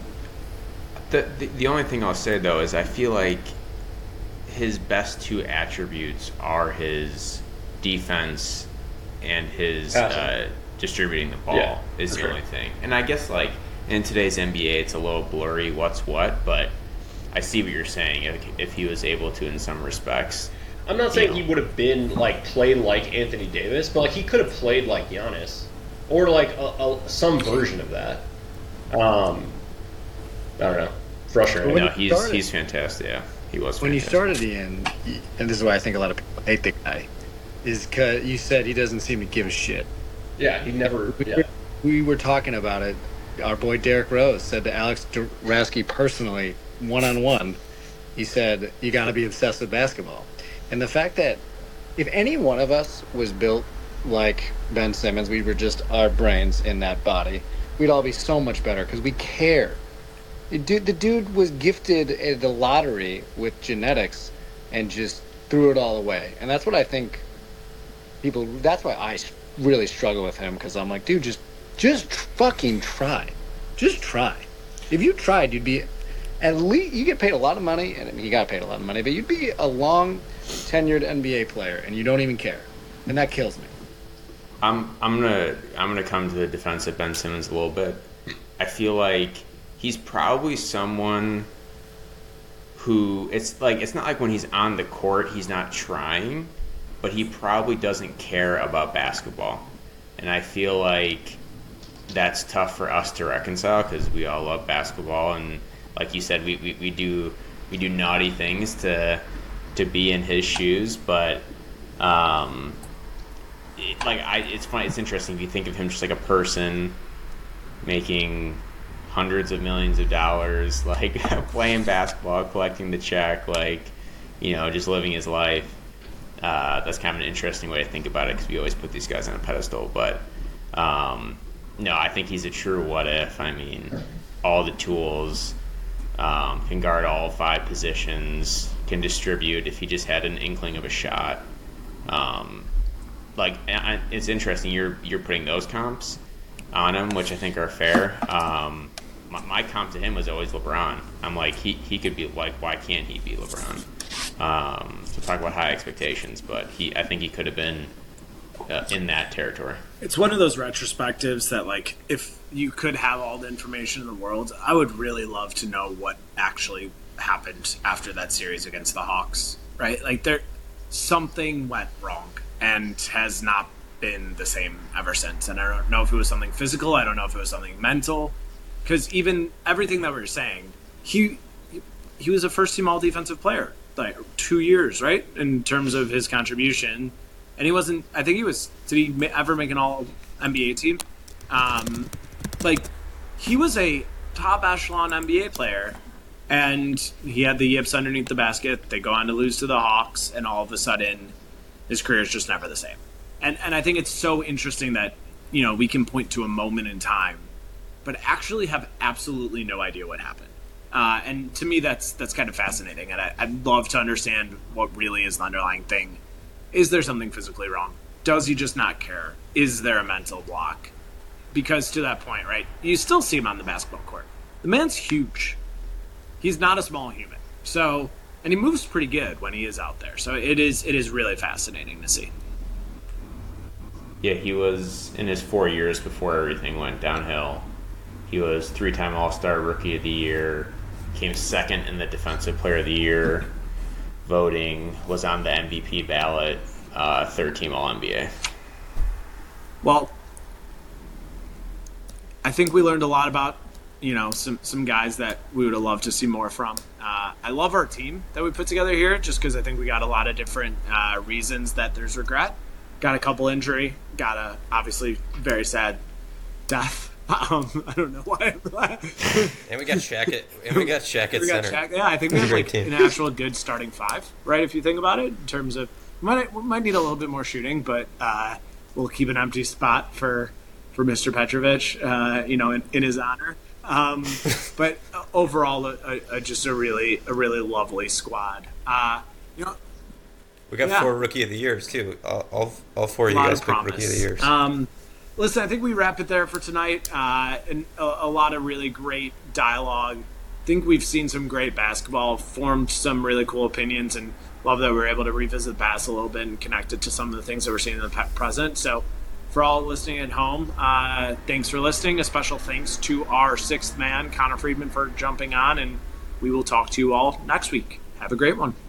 The, the the only thing I'll say though is I feel like his best two attributes are his defense and his uh, distributing the ball yeah, is the sure. only thing. And I guess like in today's N B A it's a little blurry what's what, but I see what you're saying. If, if he was able to in some respects. I'm not saying you know. he would have been like played like Anthony Davis, but like he could have played like Giannis or like a, a, some version of that. Um, I don't know. Frustrating. No, he's started, he's fantastic. Yeah, he was. Fantastic. When you started Ian, and this is why I think a lot of people hate the guy, is because you said he doesn't seem to give a shit. Yeah, he never. We, yeah. were, we were talking about it. Our boy Derrick Rose said to Alex Rasky personally, one on one, he said, "You got to be obsessed with basketball." And the fact that if any one of us was built like Ben Simmons, we were just our brains in that body, we'd all be so much better because we care. Dude, the dude was gifted at the lottery with genetics and just threw it all away. And that's what I think people, that's why I really struggle with him, because I'm like, dude, just just fucking try. Just try. If you tried, you'd be, at least, you get paid a lot of money, and I mean, you got paid a lot of money, but you'd be a long tenured N B A player, and you don't even care. And that kills me. I'm I'm gonna I'm gonna come to the defense of Ben Simmons a little bit. I feel like he's probably someone who it's like it's not like when he's on the court he's not trying, but he probably doesn't care about basketball, and I feel like that's tough for us to reconcile because we all love basketball, and like you said, we, we, we do we do naughty things to to be in his shoes, but um, it, like I, it's funny, it's interesting if you think of him just like a person making hundreds of millions of dollars, like playing basketball, collecting the check, like, you know, just living his life. Uh, that's kind of an interesting way to think about it because we always put these guys on a pedestal. But um, no, I think he's a true what if. I mean, all the tools, um, can guard all five positions, can distribute if he just had an inkling of a shot. Um, like, it's interesting you're you're putting those comps on him, which I think are fair. Um, my, my comp to him was always LeBron. I'm like, he, he could be like, why can't he be LeBron? Um, to talk about high expectations, but he, I think he could have been uh, in that territory. It's one of those retrospectives that, like, if you could have all the information in the world, I would really love to know what actually happened after that series against the Hawks, right? Like, there, something went wrong and has not been the same ever since. And I don't know if it was something physical. I don't know if it was something mental. Because even everything that we were saying, he he was a first-team all-defensive player, like two years, right, in terms of his contribution. And he wasn't, I think he was, did he ever make an all-N B A team? Um, like, he was a top-echelon N B A player, and he had the yips underneath the basket. They go on to lose to the Hawks, and all of a sudden, his career is just never the same. And and I think it's so interesting that, you know, we can point to a moment in time, but actually have absolutely no idea what happened. Uh, and to me, that's that's kind of fascinating. And I, I'd love to understand what really is the underlying thing. Is there something physically wrong? Does he just not care? Is there a mental block? Because to that point, right, you still see him on the basketball court. The man's huge. He's not a small human. So, and he moves pretty good when he is out there. So it is it is really fascinating to see. Yeah, he was, in his four years before everything went downhill, he was three-time All-Star Rookie of the Year, came second in the Defensive Player of the Year voting, was on the M V P ballot, uh, third-team All-N B A. Well, I think we learned a lot about you know, some some guys that we would have loved to see more from. Uh, I love our team that we put together here, just because I think we got a lot of different uh, reasons that there's regret. Got a couple injury, got a obviously very sad death. Um, I don't know why. and we got Shaq at and we got Shaq at we got center. Shaq. Yeah, I think we have like an actual good starting five, right? If you think about it, in terms of we might we might need a little bit more shooting, but uh, we'll keep an empty spot for for Mister Petrovic, uh, you know, in, in his honor. Um, but overall, a, a, just a really a really lovely squad. Uh, you know, we got yeah. four Rookie of the Years too. All all, all four of you guys picked Rookie of the Years. Um, Listen, I think we wrap it there for tonight. Uh, and a, a lot of really great dialogue. I think we've seen some great basketball, formed some really cool opinions, and love that we were able to revisit the past a little bit and connect it to some of the things that we're seeing in the present. So for all listening at home, uh, thanks for listening. A special thanks to our sixth man, Connor Friedman, for jumping on, and we will talk to you all next week. Have a great one.